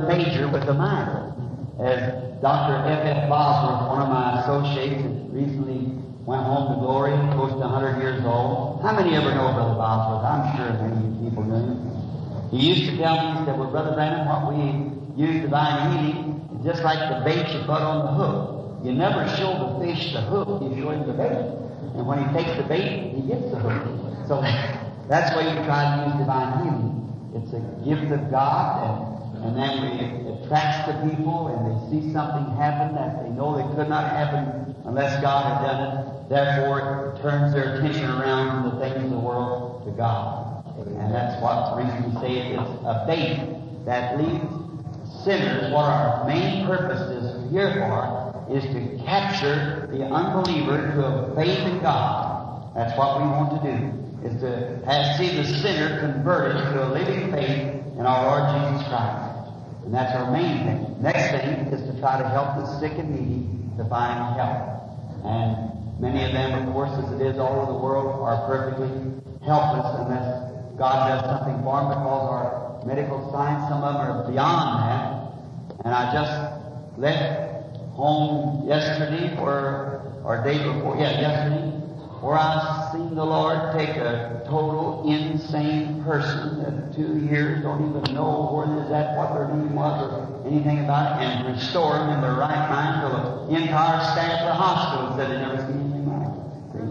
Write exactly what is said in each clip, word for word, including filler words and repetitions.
major with the minor. As Doctor F F Bosworth, one of my associates, recently went home to glory, close to one hundred years old. How many ever know Brother Bosworth? I'm sure many of you people do. He used to tell me, he said, well, Brother Branham, what we use divine healing is just like the bait you put on the hook. You never show the fish the hook, you show him the bait. And when he takes the bait, he gets the hook. So that's why you try to use divine healing. It's a gift of God, and, and then it attracts the people, and they see something happen that they know that could not happen unless God had done it. Therefore, it turns their attention around from the things of the world to God. And that's what the reason we say it is a bait that leads sinners. What our main purpose is here for is to capture the unbeliever to a faith in God. That's what we want to do, is to have, see the sinner converted to a living faith in our Lord Jesus Christ. And that's our main thing. Next thing is to try to help the sick and needy to find help. And many of them, of course, as it is all over the world, are perfectly helpless unless God does something for them, because our medical science, some of them are beyond that. And I just left home yesterday, or, or day before, yeah, yesterday, where I seen the Lord take a total insane person that two years don't even know where they're at, what their name was, or anything about it, and restore them in their right mind till the entire staff of the hospital said they never seen anything like it.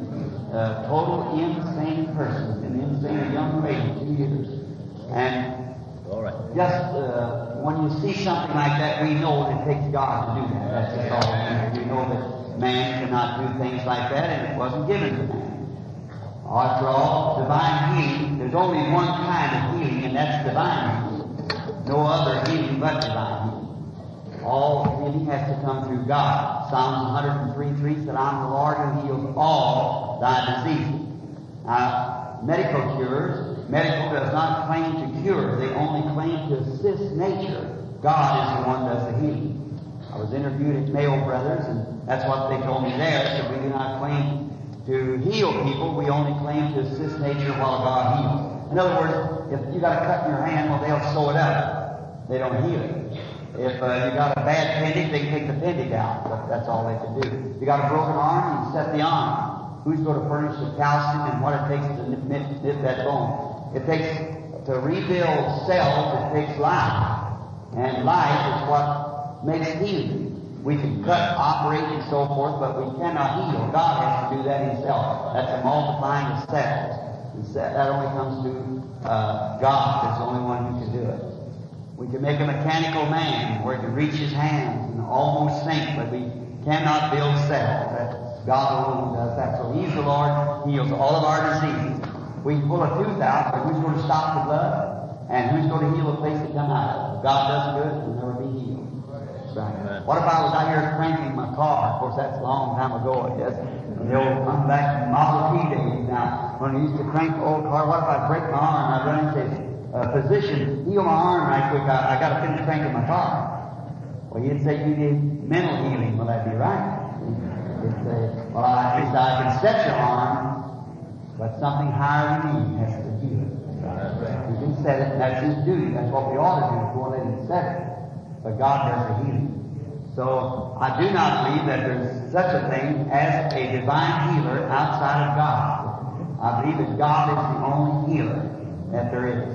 A total insane person, an insane young lady, two years. And all right. just uh, when you see something like that, we know that it takes God to do that. That's just all we know. We know that man cannot do things like that, and it wasn't given to man. After all, divine healing, there's only one kind of healing, and that's divine healing. No other healing but divine healing. All healing has to come through God. Psalms one oh three three said, I'm the Lord who heals all thy diseases. Now, medical cures, medical does not claim to cure. They only claim to assist nature. God is the one who does the healing. I was interviewed at Mayo Brothers, and that's what they told me there. So we do not claim to heal people. We only claim to assist nature while God heals. In other words, if you got a cut in your hand, well, they'll sew it up. They don't heal it. If uh, you got a bad appendix, they can take the appendix out. But that's all they can do. If you got a broken arm, you set the arm. Who's going to furnish the calcium and what it takes to nip, nip, nip that bone? It takes, to rebuild cells, it takes life. And life is what makes healing. We can cut, operate, and so forth, but we cannot heal. God has to do that himself. That's a multiplying of cells. That only comes to uh, God. That's the only one who can do it. We can make a mechanical man where he can reach his hands and almost sink, but we cannot build cells. That's God alone does that. So he's the Lord, heals all of our diseases. We can pull a tooth out, but who's going to stop the blood? And who's going to heal the place that come out? If God does good, it will never be healed. Right. What if I was out here cranking my car? Of course, that's a long time ago, I guess. And the old come back Model T days now. When I used to crank the old car, what if I break my arm? I'd run and say, uh, physician, heal my arm right quick. I, I got to finish cranking my car. Well, you'd say you need mental healing. Will that be right? You'd say, well, I, I can set your arm, but something higher than me has to heal it. You can set it, and that's his duty. That's what we ought to do before they can set it. But God does the healing. So I do not believe that there's such a thing as a divine healer outside of God. I believe that God is the only healer that there is.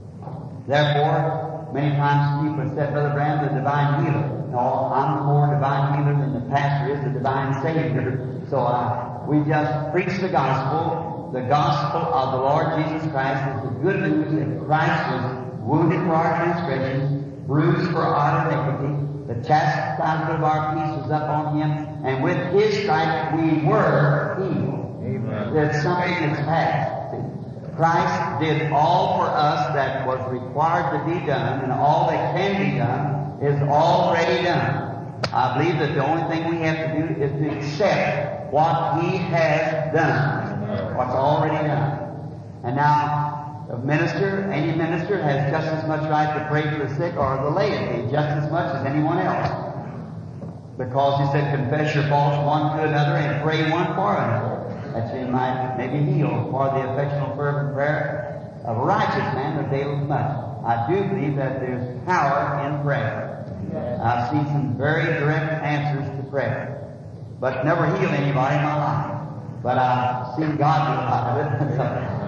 Therefore, many times people have said, Brother Branham, the divine healer. No, I'm the more divine healer than the pastor is the divine Savior. So uh, we just preach the gospel. The gospel of the Lord Jesus Christ is the good news that Christ was wounded for our transgressions, bruised for our iniquity. The chastisement of our peace was up on him, and with his stripes we were healed. Amen. There's something that's past. Christ did all for us that was required to be done, and all that can be done is already done. I believe that the only thing we have to do is to accept what he has done, what's already done. And now, a minister, any minister, has just as much right to pray for the sick, or the laity, just as much as anyone else. Because he said, confess your faults one to another and pray one for another, that you might may be healed. For the affectionate fervent prayer of a righteous man availeth much. I do believe that there's power in prayer. I've seen some very direct answers to prayer, but never healed anybody in my life. But I've seen God do a lot of it. So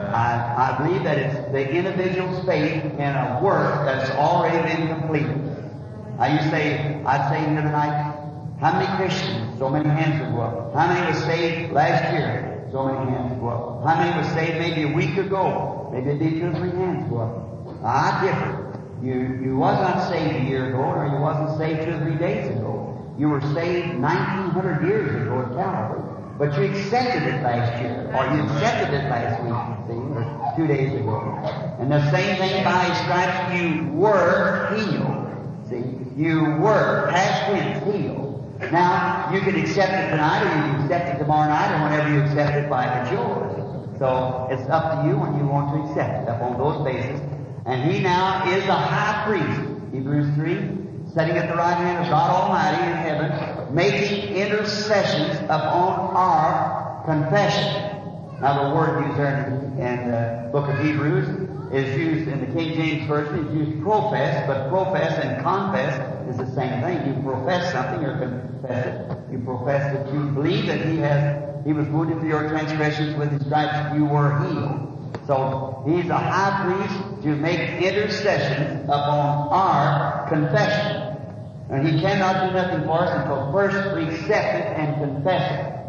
I, I believe that it's the individual's faith in a work that's already been completed. Now you say, I'd say here tonight, how many Christians? So many hands would go up. How many were saved last year? So many hands would go up. How many were saved maybe a week ago? Maybe it'd be two or three hands go up. I differ. You, you was not saved a year ago, or you wasn't saved two or three days ago. You were saved nineteen hundred years ago at Calvary. But you accepted it last year, or you accepted it last week, see, or two days ago. And the same thing by His stripes, you were healed. See, you were, past tense, healed. Now, you can accept it tonight, or you can accept it tomorrow night, or whenever you accept it, by it's yours. So, it's up to you when you want to accept it, upon those bases. And He now is a high priest, Hebrews three, sitting at the right hand of God Almighty in heaven, making intercessions upon our confession. Now, the word used there in the book of Hebrews is used in the King James Version, is used profess, but profess and confess is the same thing. You profess something or confess it. You profess that you believe that He has, He was wounded for your transgressions, with His stripes you were healed. So, He's a high priest to make intercessions upon our confession. And He cannot do nothing for us until first we accept it and confess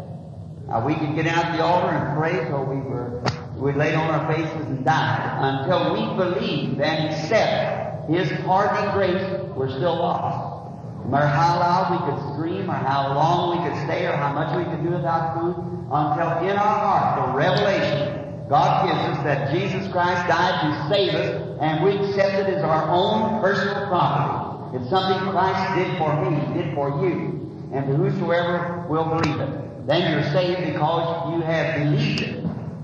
it. Now, we can get out the altar and pray till we were, we laid on our faces and died. Until we believe and accept His pardoning grace, we're still lost. No matter how loud we could scream, or how long we could stay, or how much we could do without food, until in our heart the revelation God gives us that Jesus Christ died to save us, and we accept it as our own personal property. It's something Christ did for me, did for you, and to whosoever will believe it. Then you're saved because you have believed it.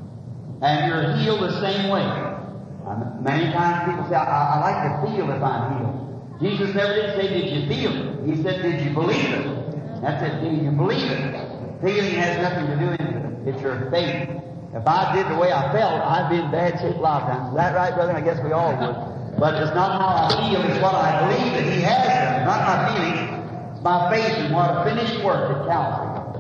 And you're healed the same way. Um, many times people say, I, I like to feel if I'm healed. Jesus never did say, did you feel it? He said, did you believe it? That's it, did you believe it? Feeling has nothing to do with it. It's your faith. If I did the way I felt, I'd be in bad shape a lot of times. Is that right, brother? I guess we all would. But it's not how I feel, it's what I believe that He has done. Not my feelings. It's my faith in what a finished work at Calvary.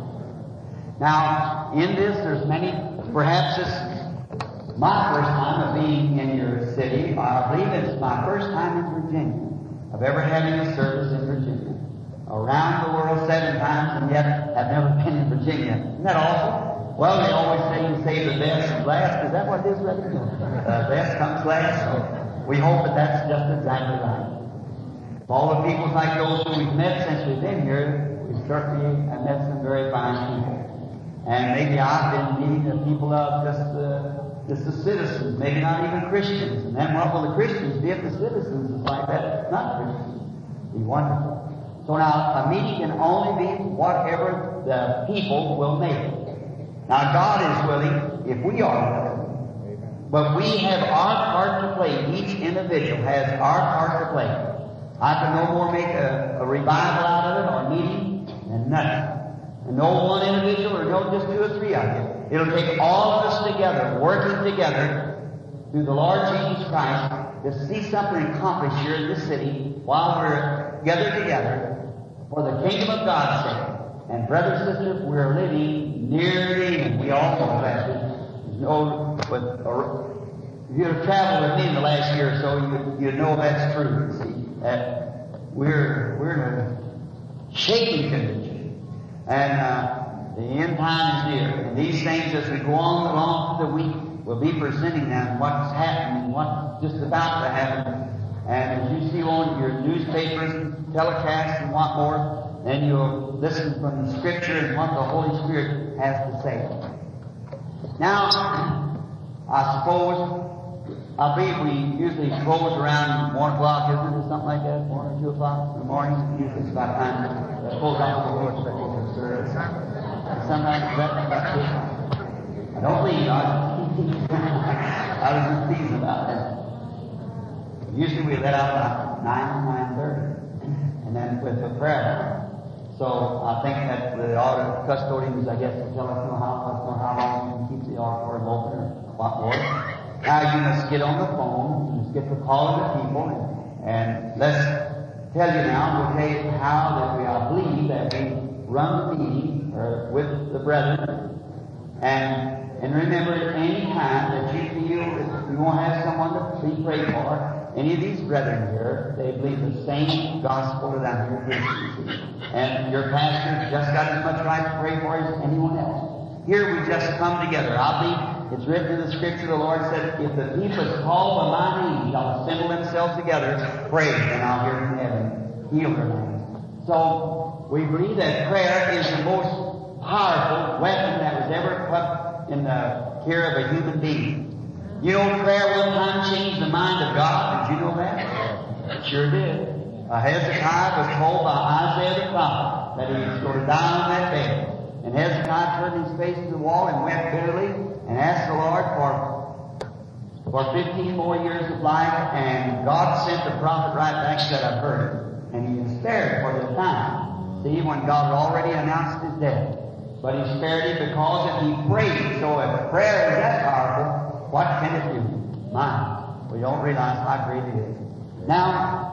Now, in this, there's many, perhaps this is my first time of being in your city. I believe it's my first time in Virginia, of ever having a service in Virginia. Around the world seven times, and yet have never been in Virginia. Isn't that awful? Well, they always say you save the best and last. Is that what it is, brother? Uh, best comes last. So we hope that that's just exactly right. All the people like those who we've met since we've been here, we certainly have met some very fine people. And maybe I've been meeting the people of just the, just the citizens, maybe not even Christians. And then what will the Christians be if the citizens is like that? Not Christians. It'd be wonderful. So now, a meeting can only be whatever the people will make it. Now, God is willing if we are willing. But we have our part to play. Each individual has our part to play. I can no more make a, a revival out of it or a meeting than nothing. And no one individual or no just two or three of you. It'll take all of us together, working together through the Lord Jesus Christ to see something accomplished here in this city while we're gathered together for the kingdom of God's sake. And brothers and sisters, we're living nearly, and we all know that. There's no, but if you have traveled with me in the last year or so, you you know that's true. You see, that we're we're in a shaking condition, and uh, the end time is near. And these things, as we go on along through the week, we'll be presenting them what's happening, what's just about to happen. And as you see on your newspapers, telecasts, and what more, then you'll listen from the Scripture and what the Holy Spirit has to say. Now, I suppose, I believe we usually close around one o'clock, isn't it, or something like that? One or two o'clock in the morning. Usually it's about time to close out the Lord's particular service. Sometimes it's about two. I don't leave. I, I was just teasing about that. Usually we let out about nine or nine thirty, and then with the prayer. So I think that the altar custodians, I guess, will tell us know how, know how long you can keep the auditorium open or what more. Now you must get on the phone, you must get to calling the people, and, and let's tell you now, we'll tell you how that we, I believe, that we run the meeting or with the brethren. And, and remember, at any time that you feel that you want to have someone to be prayed for, any of these brethren here, they believe the same gospel that I'm here preaching. And your pastor just got as much right to pray for as anyone else. Here we just come together. I believe it's written in the Scripture, the Lord said, if the people is called by my name shall assemble themselves together, pray, and I'll hear from heaven, heal their land. So, we believe that prayer is the most powerful weapon that was ever put in the care of a human being. You know, prayer one time changed the mind of God. Did you know that? It sure did. Uh, Hezekiah was told by Isaiah the prophet that he was going to die on that bed. And Hezekiah turned his face to the wall and wept bitterly and asked the Lord for, for fifteen more years of life. And God sent the prophet right back and said, I've heard it. And he was spared for the time. See, when God had already announced his death. But he spared him because if he prayed. So if prayer is that powerful, what can it do? Mine. We don't realize how great it is. Now,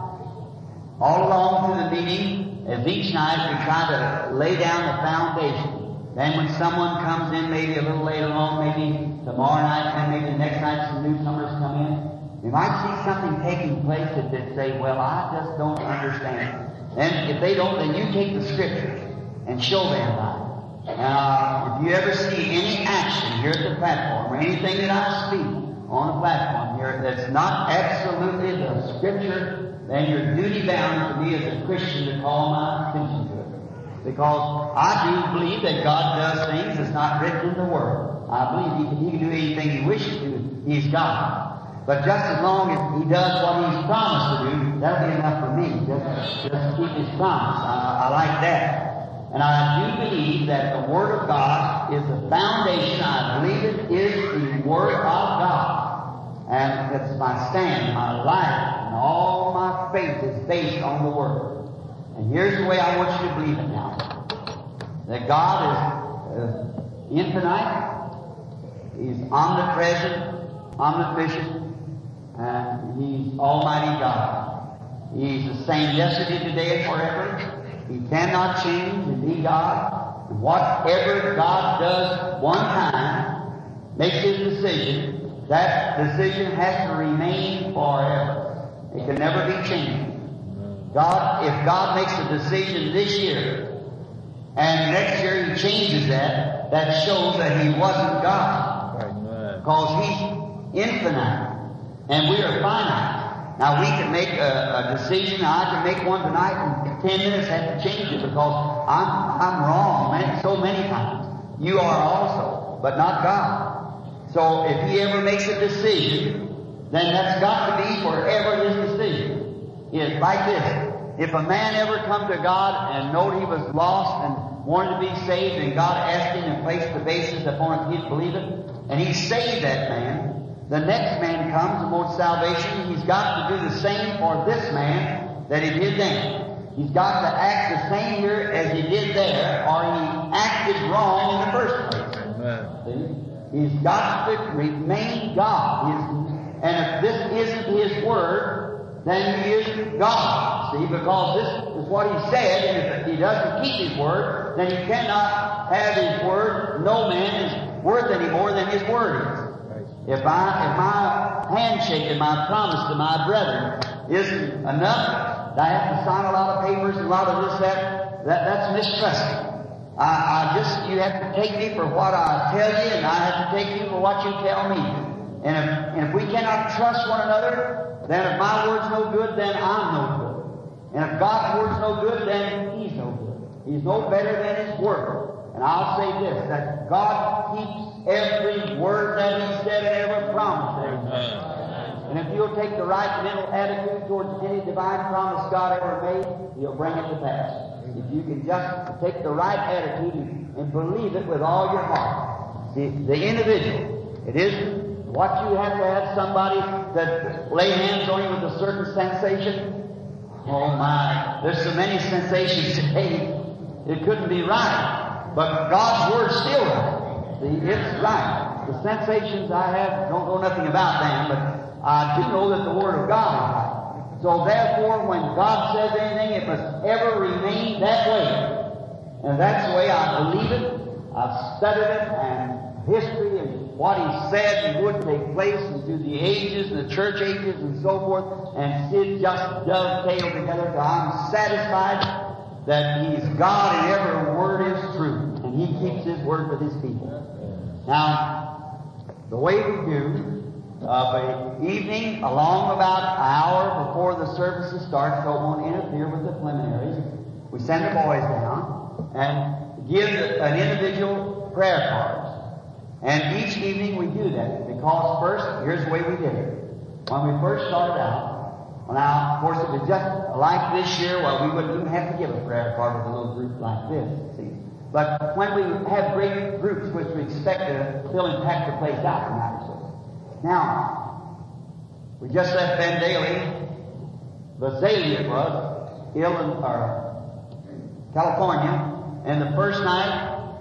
all along through the meeting, as each night we try to lay down the foundation. Then when someone comes in, maybe a little later on, maybe tomorrow night, and maybe the next night some newcomers come in, we might see something taking place that they say, well, I just don't understand. And if they don't, then you take the Scriptures and show them by it. Now, if you ever see any action here at the platform, or anything that I speak on the platform here that's not absolutely the Scripture, then you're duty bound to me as a Christian to call my attention to it. Because I do believe that God does things that's not written in the Word. I believe He can, he can do anything He wishes to. He's God. But just as long as He does what He's promised to do, that'll be enough for me. Just, just keep His promise. I, I like that. And I do believe that the Word of God is the foundation. I believe it is the Word of God. And it's my stand, my life, and all my faith is based on the Word. And here's the way I want you to believe it now. That God is uh, infinite. He's omnipresent, omniscient, and He's Almighty God. He's the same yesterday, today, and forever. He cannot change and be God. And whatever God does one time, makes His decision, that decision has to remain forever. It can never be changed. God, if God makes a decision this year, and next year He changes that, that shows that He wasn't God. Because He's infinite, and we are finite. Now we can make a, a decision. I can make one tonight, and ten minutes have to change it because I'm I'm wrong, man, so many times. You are also, but not God. So if He ever makes a decision, then that's got to be forever His decision. It's like this. If a man ever come to God and knowed he was lost and wanted to be saved, and God asked him and placed the basis upon it, he'd believe it, and He saved that man, the next man comes and wants salvation. He's got to do the same for this man that he did then. He's got to act the same here as he did there, or he acted wrong in the first place. Amen. See? He's got to remain God. He's, and if this isn't His Word, then He isn't God. See, because this is what He said, and if He doesn't keep His Word, then He cannot have His Word. No man is worth any more than His Word is. If I, if my handshake and my promise to my brethren isn't enough, I have to sign a lot of papers and a lot of this, that, that that's mistrusting. I, I just, you have to take me for what I tell you, and I have to take you for what you tell me. And if, and if we cannot trust one another, then if my word's no good, then I'm no good. And if God's word's no good, then He's no good. He's no better than His Word. And I'll say this, that God keeps every word that He said and ever promised. Amen. And if you'll take the right mental attitude towards any divine promise God ever made, He'll bring it to pass. If you can just take the right attitude and, and believe it with all your heart. See, the individual, it isn't what you have to have somebody that lay hands on you with a certain sensation. Oh my, there's so many sensations today, it couldn't be right. But God's Word's still right. See, it's right. The sensations I have, don't know nothing about them, but I do know that the Word of God is right. So therefore, when God says anything, it must ever remain that way. And that's the way I believe it. I've studied it, and history and what He said and would take place and through the ages and the church ages and so forth, and it just dovetail together. So I'm satisfied that He's God and every word is true, and He keeps His word with His people. Now, the way we do, uh, the evening, along about an hour before the services start, so it won't interfere with the preliminaries, we send the boys down and give an individual prayer cards. And each evening we do that, because first, here's the way we did it. When we first started out, well now, of course, it was just like this year, well, we wouldn't even have to give a prayer card with a little group like this, see. But when we have great groups, which we expect to fill and pack the place out tonight, so. Now, we just left Ben Daly, Visalia it was, ill in, or California, and the first night,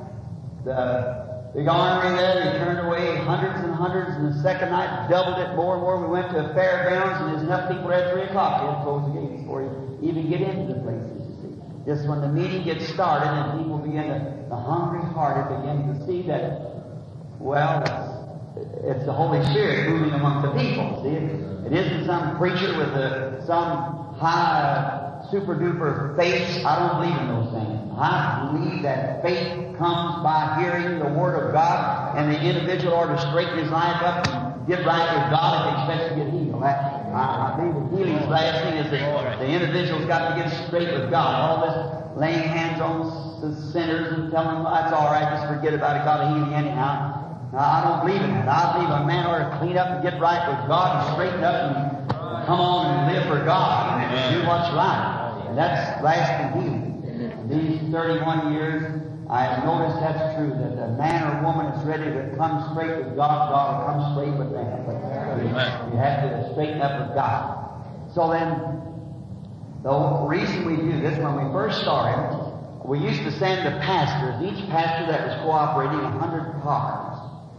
the big armory there, they turned away hundreds and hundreds, and the second night doubled it more and more. We went to a fairgrounds, and there's enough people there at three o'clock. They had to close the gates before you even get into the places, you see. Just when the meeting gets started and people begin to, the hungry-hearted begin to see that, well, it's, it's the Holy Spirit moving among the people, see. It, it isn't some preacher with a, some high, super-duper faith. I don't believe in those things. I believe that faith comes by hearing the Word of God, and the individual ought to straighten his life up and get right with God if he expects to get healed. I, I, I think the healing's last thing is that the individual's got to get straight with God. All this laying hands on the sinners and telling them, that's all right, just forget about it, God will heal you anyhow. Now, I don't believe in that. I believe a man ought to clean up and get right with God and straighten up and come on and live for God and do what's right. And that's lasting healing. These thirty-one years, I have noticed that's true, that a man or woman is ready to come straight with God, God will come straight with them. But you have to straighten up with God. So then, the reason we do this, when we first started, we used to send the pastors, each pastor that was cooperating, a hundred cards.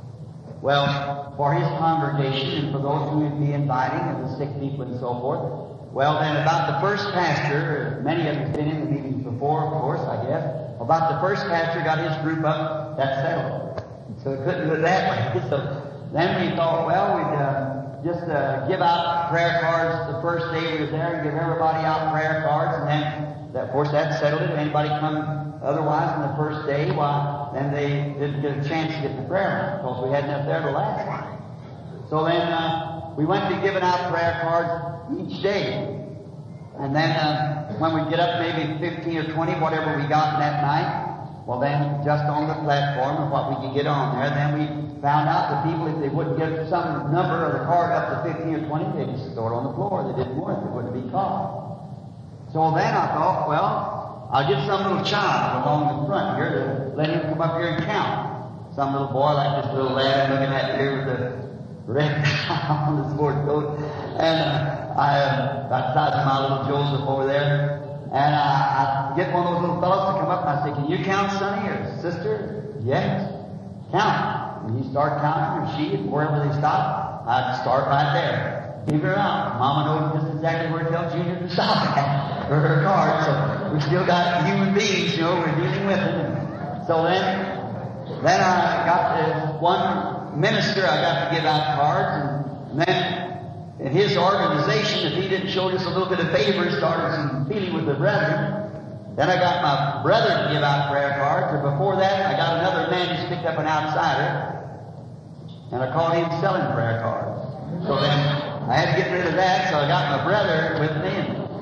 Well, for his congregation and for those who would be inviting and the sick people and so forth. Well, then about the first pastor, many of them have been in the meetings before, of course, I guess. About the first pastor got his group up, that settled. So we couldn't do it that way. So then we thought, well, we'd uh, just uh, give out prayer cards the first day we were there and give everybody out prayer cards. And then, that, of course, that settled it. If anybody come otherwise on the first day, why, then they didn't get a chance to get the prayer because we hadn't enough there to last one. So then uh, we went to giving out prayer cards each day. And then uh, when we get up maybe fifteen or twenty, whatever we got that night, well then just on the platform of what we could get on there, then we found out the people, if they wouldn't get some number of the card up to fifteen or twenty, they just throw it on the floor. They didn't want it. It wouldn't be caught. So then I thought, well, I'll get some little child along the front here to let him come up here and count. Some little boy like this little lad I'm looking at here with the red tie on the sport coat. And uh, I uh, baptized my little Joseph over there. And I, I get one of those little fellows to come up and I say, can you count, Sonny or sister? Yes. Count. And he started counting, or she, and wherever they stop, I'd start right there. Figure out. Mama knows just exactly where to tell Junior to stop at for her card. So we still got human beings, you know, we're dealing with them. So then, then I got this one minister, I got to give out cards, and then in his organization, if he didn't show just a little bit of favor, started some feeling with the brethren. Then I got my brother to give out prayer cards, or before that, I got another man who's picked up an outsider, and I called him selling prayer cards. So then I had to get rid of that, so I got my brother with me.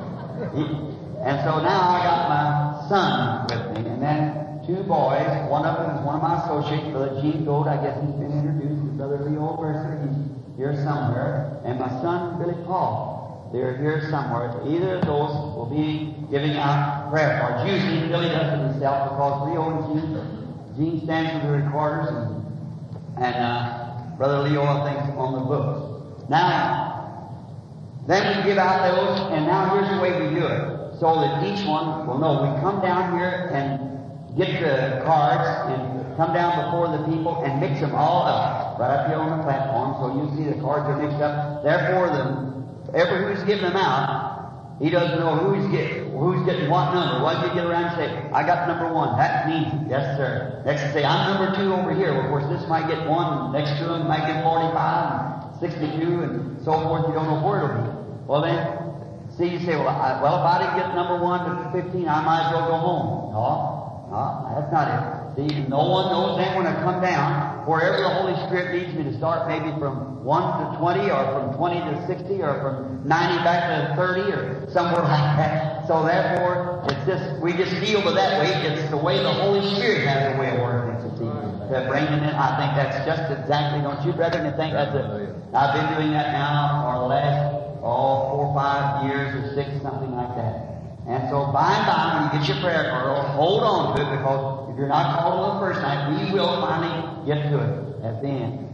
He, and so now I got my son with me, and then two boys. One of them is one of my associates, Brother Gene Gold. I guess he's been introduced. Brother Leo Mercer, he's here somewhere. And my son, Billy Paul, they're here somewhere. Either of those will be giving out prayer cards. Usually Billy does it himself because Leo and Gene, Gene stands for the recorders, and, and uh, Brother Leo, I think, on the books. Now, then we give out those, and now here's the way we do it. So that each one will know. We come down here and get the cards and come down before the people and mix them all up right up here on the platform. So you see the cards are mixed up. Therefore, the, everyone who's giving them out He doesn't know who he's getting, who's getting what number. What do you get around and say, I got number one. That means it. Yes, sir. Next you say, I'm number two over here. Well, of course, this might get one. Next to him might get forty-five and sixty-two and so forth. You don't know where it'll be. Well, then, see, you say, well, I, well, if I didn't get number one to fifteen, I might as well go home. No, no, that's not it. See, no one knows then when I come down. Wherever the Holy Spirit leads me to start, maybe from one to twenty, or from twenty to sixty, or from ninety back to thirty, or somewhere like that. So therefore, it's just, we just feel to that way. It's the way the Holy Spirit has a way of working. It's to bring it in. I think that's just exactly, don't you, brethren? You think that's it? I've been doing that now for the last, oh, four or five years or six, something like that. And so by and by, when you get your prayer card, hold on to it, because if you're not called on the first night, we will finally get to it at the end.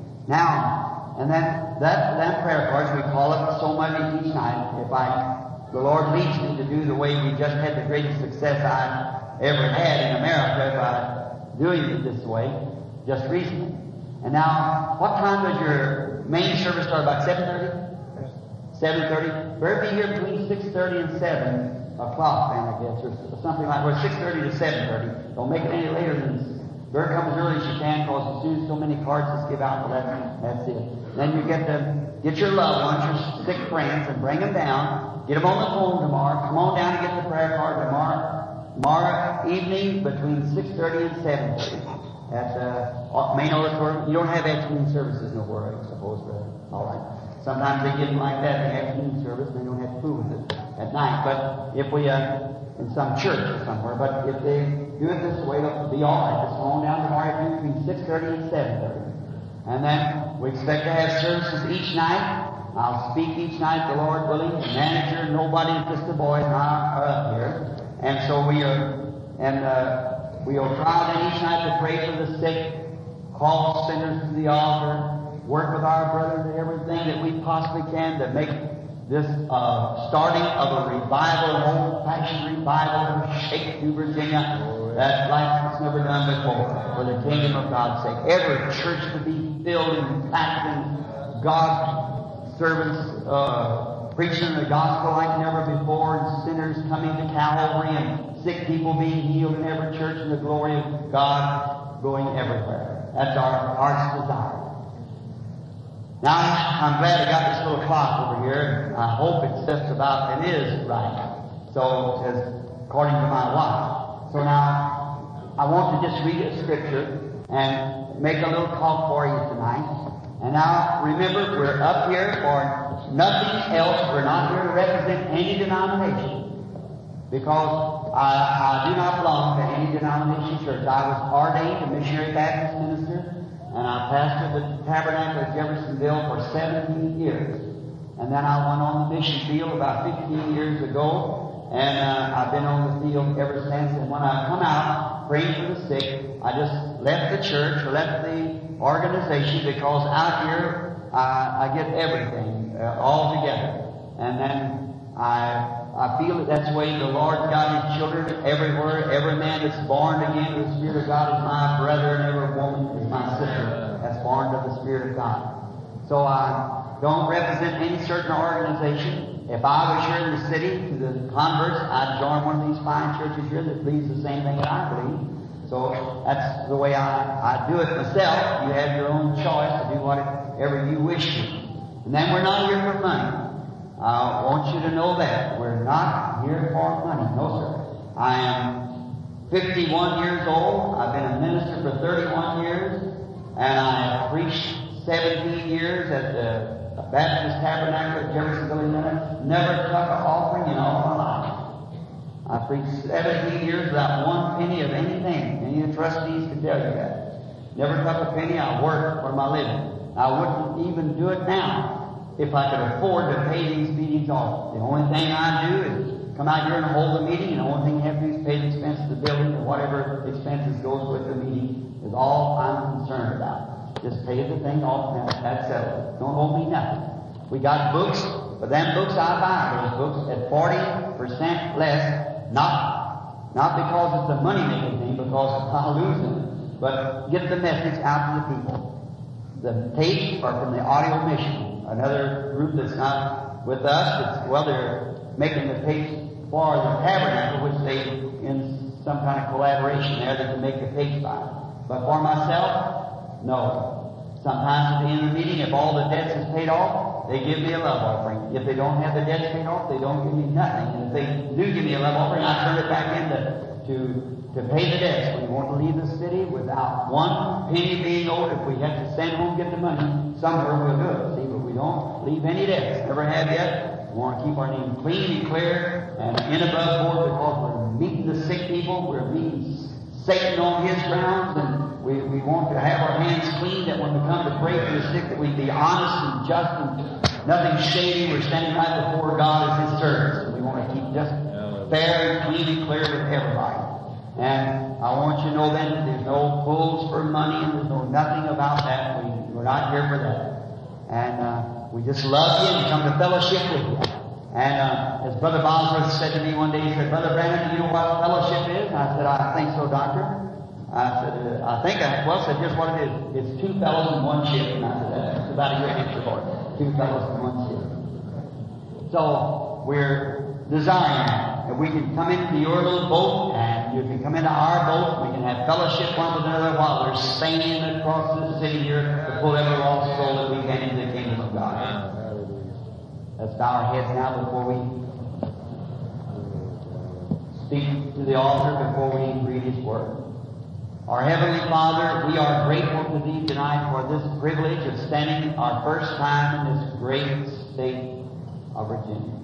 Now, and then that, that prayer cards, we call it so much each night. If I, the Lord leads me to do the way we just had the greatest success I ever had in America by doing it this way, just recently. And now, what time does your main service start? About seven thirty? seven thirty? Better be here between six thirty and seven o'clock, then, I guess, or something like that. Well, six thirty to seven thirty. Don't make it any later than better come as early as you can, because as soon as so many cards just give out, well, that's, that's it. Then you get to get your loved ones, your sick friends, and bring them down. Get them on the phone tomorrow. Come on down and get the prayer card tomorrow. Tomorrow evening between six thirty and seven thirty at the main auditorium. You don't have afternoon services nowhere, I suppose, brother. All right. Sometimes they get them like that in the afternoon service, and they don't have to fool with it at night. But if we, uh, in some church or somewhere, but if they do it this way, it'll be all right. Just go on down tomorrow afternoon between six thirty and seven thirty. And then we expect to have services each night. I'll speak each night, the Lord willing. The manager, nobody, just the boys and I are up here. And so we are, and uh, we'll try then each night to pray for the sick, call sinners to the altar, work with our brothers, everything that we possibly can to make this uh, starting of a revival, an old-fashioned revival, shake through Virginia, that's like it's never done before, for the kingdom of God's sake. Every church to be filled and packed, and God's servants uh, preaching the gospel like never before, and sinners coming to Calvary, and sick people being healed in every church, and the glory of God going everywhere. That's our heart's desire. Now, I'm glad I got this little clock over here. I hope it's just about, it is right. So, as according to my watch. So now, I want to just read a scripture and make a little talk for you tonight. And now, remember, we're up here for nothing else. We're not here to represent any denomination. Because I, I do not belong to any denomination church. I was ordained a missionary Baptist minister. And I pastored the tabernacle at Jeffersonville for seventeen years. And then I went on the mission field about fifteen years ago. And uh, I've been on the field ever since. And when I come out praying for the sick, I just left the church, left the organization, because out here I, I get everything uh, all together. And then I I feel that that's the way the Lord's got His children everywhere. Every man that's born again of the Spirit of God is my brother, and every woman is my sister that's born of the Spirit of God. So I don't represent any certain organization. If I was here in the city to the converts, I'd join one of these fine churches here that believes the same thing that I believe. So that's the way I, I do it myself. You have your own choice to do whatever you wish to. And then we're not here for money. I want you to know that. We're not here for money. No, sir. I am fifty-one years old. I've been a minister for thirty-one years. And I have preached seventeen years at the Baptist Tabernacle at Jeffersonville, Indiana. Never took an offering in all my life. I preached seventeen years without one penny of anything. Any of the trustees could tell you that. Never took a penny. I worked for my living. I wouldn't even do it now if I could afford to pay these meetings off. The only thing I do is come out here and hold the meeting, and the only thing you have to do is pay the expense of the building, or whatever expenses goes with the meeting is all I'm concerned about. Just pay the thing off, and that's settled. Don't owe me nothing. We got books, but them books I buy, those books at forty percent less, not, not because it's a money-making thing, because I'll lose them, but get the message out to the people. The tapes are from the Audio Mission, another group that's not with us. It's, well, they're making the paste for the tabernacle, which they, in some kind of collaboration there, they can make the paste by. But for myself, no. Sometimes at the end of the meeting, if all the debts is paid off, they give me a love offering. If they don't have the debts paid off, they don't give me nothing. And if they do give me a love offering, I turn it back in to, to, to pay the debts. We want to leave the city without one penny being owed. If we have to send home and get the money, somewhere we'll do it. See, but we don't leave any debts. Never have yet. We want to keep our name clean and clear and in above board, because we're meeting the sick people. We're meeting Satan on his grounds, and we, we want to have our hands clean, that when we come to pray for the sick, that we be honest and just and nothing shady. We're standing right before God as His servants. And we want to keep just fair and clean and clear with everybody. And I want you to know then that there's no pulls for money, and there's no nothing about that. We, we're not here for that. And uh, we just love you and come to fellowship with you. And uh, as Brother Bosworth said to me one day, he said, "Brother Brandon, do you know what fellowship is?" And I said, "I think so, Doctor." I said, uh, "I think I, well, I said, here's what it is. It's two fellows in one ship." And I said, "That's about a good answer for it. Two fellows in one ship." So, we're desiring that. If we can come into your little boat, and you can come into our boat, we can have fellowship one with another while we're sailing across the city here to pull every lost soul that we can into the kingdom of God. Let's bow our heads now before we speak to the altar, before we read His Word. Our Heavenly Father, we are grateful to Thee tonight for this privilege of standing our first time in this great state of Virginia.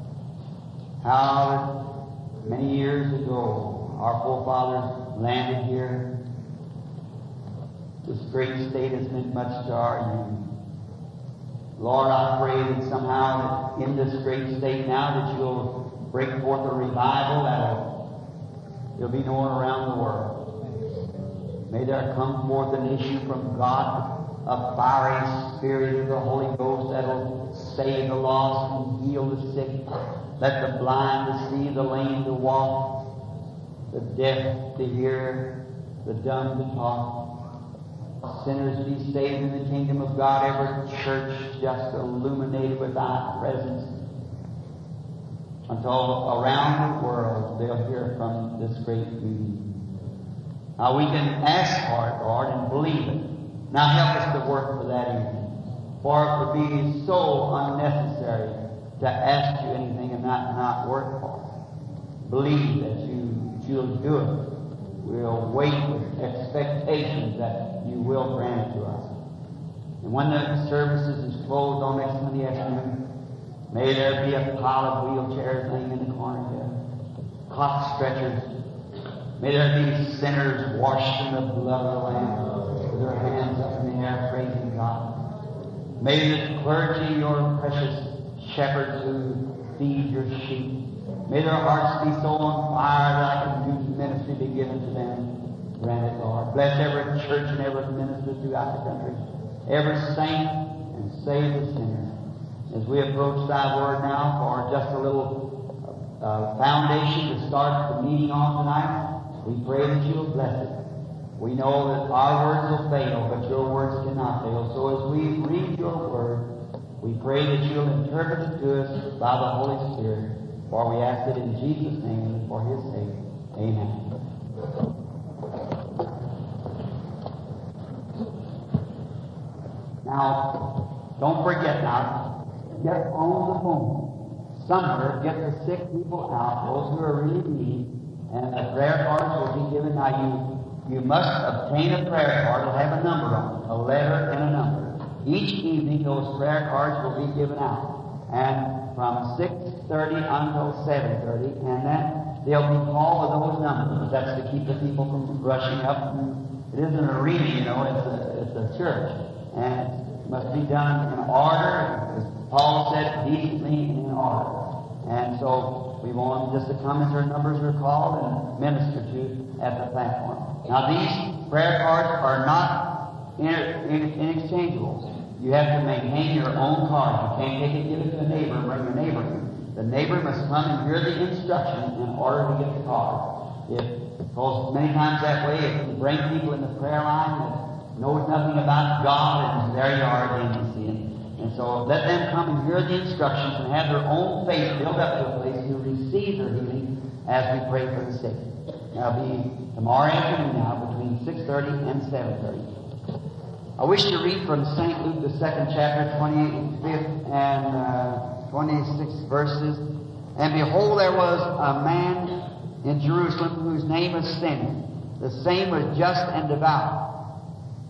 How many years ago our forefathers landed here. This great state has meant much to our union. Lord, I pray that somehow in this great state now that You'll break forth a revival that'll will be known around the world. May there come forth an issue from God, a fiery spirit of the Holy Ghost that'll save the lost and heal the sick. Let the blind to see, the lame to walk, the deaf to hear, the dumb to talk. Sinners be saved in the kingdom of God. Every church just illuminated with Thy presence, until around the world they'll hear from this great meeting. Now we can ask for it, Lord, and believe it. Now help us to work for that evening. For it would be so unnecessary to ask You anything and not, not work for it. Believe that you, You'll do it. We'll wait with expectations that You will grant it to us. And when the services is closed on next Sunday afternoon, may there be a pile of wheelchairs laying in the corner here, cot stretchers. May there be sinners washed in the blood of the Lamb, with their hands up in the air praising God. May the clergy, Your precious shepherds who feed Your sheep, may their hearts be so on fire that I can do ministry be given to them. Grant it, Lord. Bless every church and every minister throughout the country, every saint, and save the sinner. As we approach Thy Word now for just a little uh, foundation to start the meeting on tonight, we pray that You'll bless it. We know that our words will fail, but Your words cannot fail. So as we read Your Word, we pray that You'll interpret it to us by the Holy Spirit. For we ask it in Jesus' name and for His sake. Amen. Now, don't forget now, get on the phone. Somewhere, get the sick people out, those who are really needy, and the prayer cards will be given. Now, you, you must obtain a prayer card. It'll have a number on it, a letter and a number. Each evening, those prayer cards will be given out. And from six thirty until seven thirty, and then they'll be called with those numbers. That's to keep the people from rushing up. And it isn't an arena, you know, it's a, it's a church. And it must be done in order, as Paul said, decently and in order. And so we want them just to come as their numbers are called and minister to at the platform. Now these prayer cards are not inexchangeable. You have to maintain your own card. You can't take it, give it to a neighbor, and bring your neighbor in. The neighbor must come and hear the instruction in order to get the card. If, because many times that way, if you bring people in the prayer line that knows nothing about God, and there you are again, you see it. And And so let them come and hear the instructions and have their own faith built up to a place to receive their healing as we pray for the sick. That'll be tomorrow afternoon now between six thirty and seven thirty. I wish to read from Saint Luke, the second chapter, twenty-fifth and uh, twenty-sixth verses. And behold, there was a man in Jerusalem whose name was Simeon. The same was just and devout,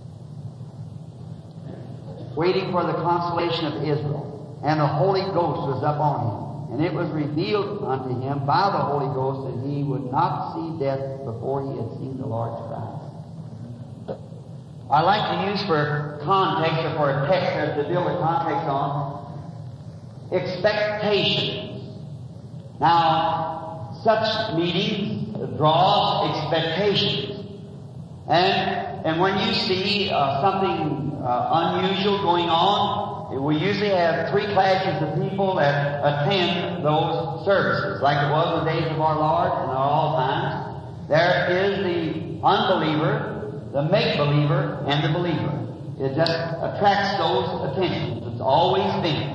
waiting for the consolation of Israel. And the Holy Ghost was up on him. And it was revealed unto him by the Holy Ghost that he would not see death before he had seen the Lord's Christ. I like to use for context or for a text or to build a context on expectations. Now, such meetings draws expectations. And, and when you see uh, something uh, unusual going on, we usually have three classes of people that attend those services, like it was in the days of our Lord and at all times. There is the unbeliever, the make-believer, and the believer. It just attracts those attentions. It's always been.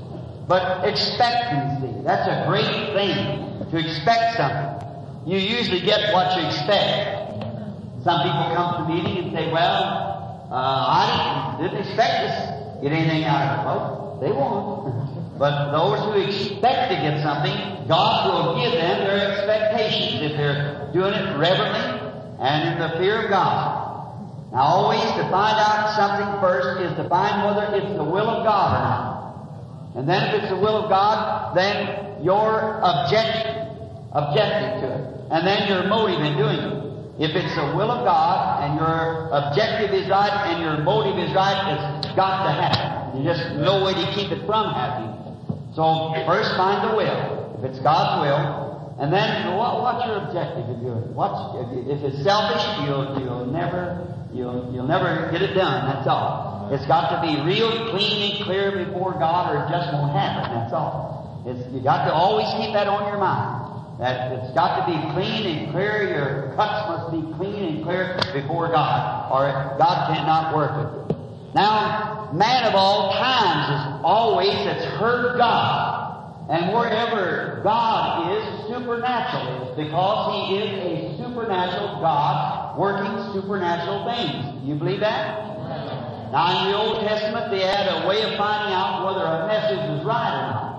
But expectancy, that's a great thing, to expect something. You usually get what you expect. Some people come to the meeting and say, well, uh, I didn't expect this. Get anything out of it? Well, they won't. But those who expect to get something, God will give them their expectations if they're doing it reverently and in the fear of God. Now, always to find out something first is to find whether it's the will of God or not. And then if it's the will of God, then your objective, objective to it. And then your motive in doing it. If it's the will of God and your objective is right and your motive is right, it's got to happen. There's just no way to keep it from happening. So first find the will. If it's God's will, and then what, what's your objective in doing it? What's, if, if it's selfish, you'll you'll never you'll you'll never get it done. That's all. It's got to be real clean and clear before God, or it just won't happen. That's all. It's, you got to always keep that on your mind. That it's got to be clean and clear. Your cuts must be clean and clear before God, or God cannot work with you. Now, man of all times is always that's heard God. And wherever God is, supernatural is, because He is a supernatural God working supernatural things. You believe that? Now, in the Old Testament, they had a way of finding out whether a message was right or not.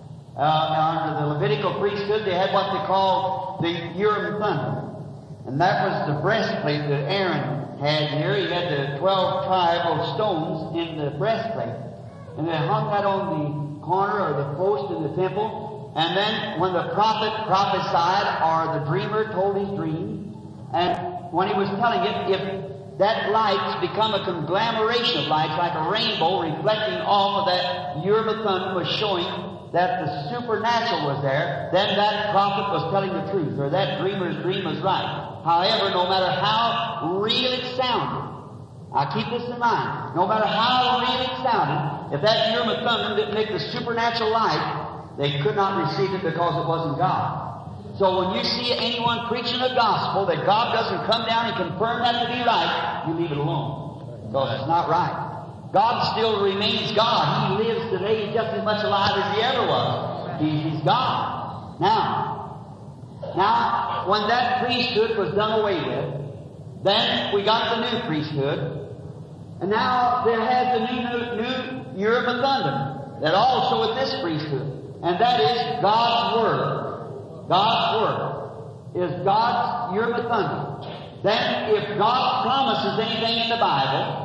Uh, under the Levitical priesthood, they had what they called the Urim and Thummim. And that was the breastplate that Aaron had here. He had the twelve tribal stones in the breastplate. And they hung that on the corner or the post in the temple. And then when the prophet prophesied or the dreamer told his dream, and when he was telling it, if that light's become a conglomeration of lights like a rainbow reflecting off of that Urim and Thummim was showing that the supernatural was there, then that prophet was telling the truth, or that dreamer's dream was right. However, no matter how real it sounded, I keep this in mind, no matter how real it sounded, if that Urim and Thummim didn't make the supernatural light, they could not receive it because it wasn't God. So when you see anyone preaching a gospel that God doesn't come down and confirm that to be right, you leave it alone, because it's not right. God still remains God. He lives today. He's just as much alive as He ever was. He, he's God. Now, now, when that priesthood was done away with, then we got the new priesthood, and now there has the new, new, new Urim and Thummim that also with this priesthood, and that is God's Word. God's Word is God's Urim and Thummim. Then, if God promises anything in the Bible,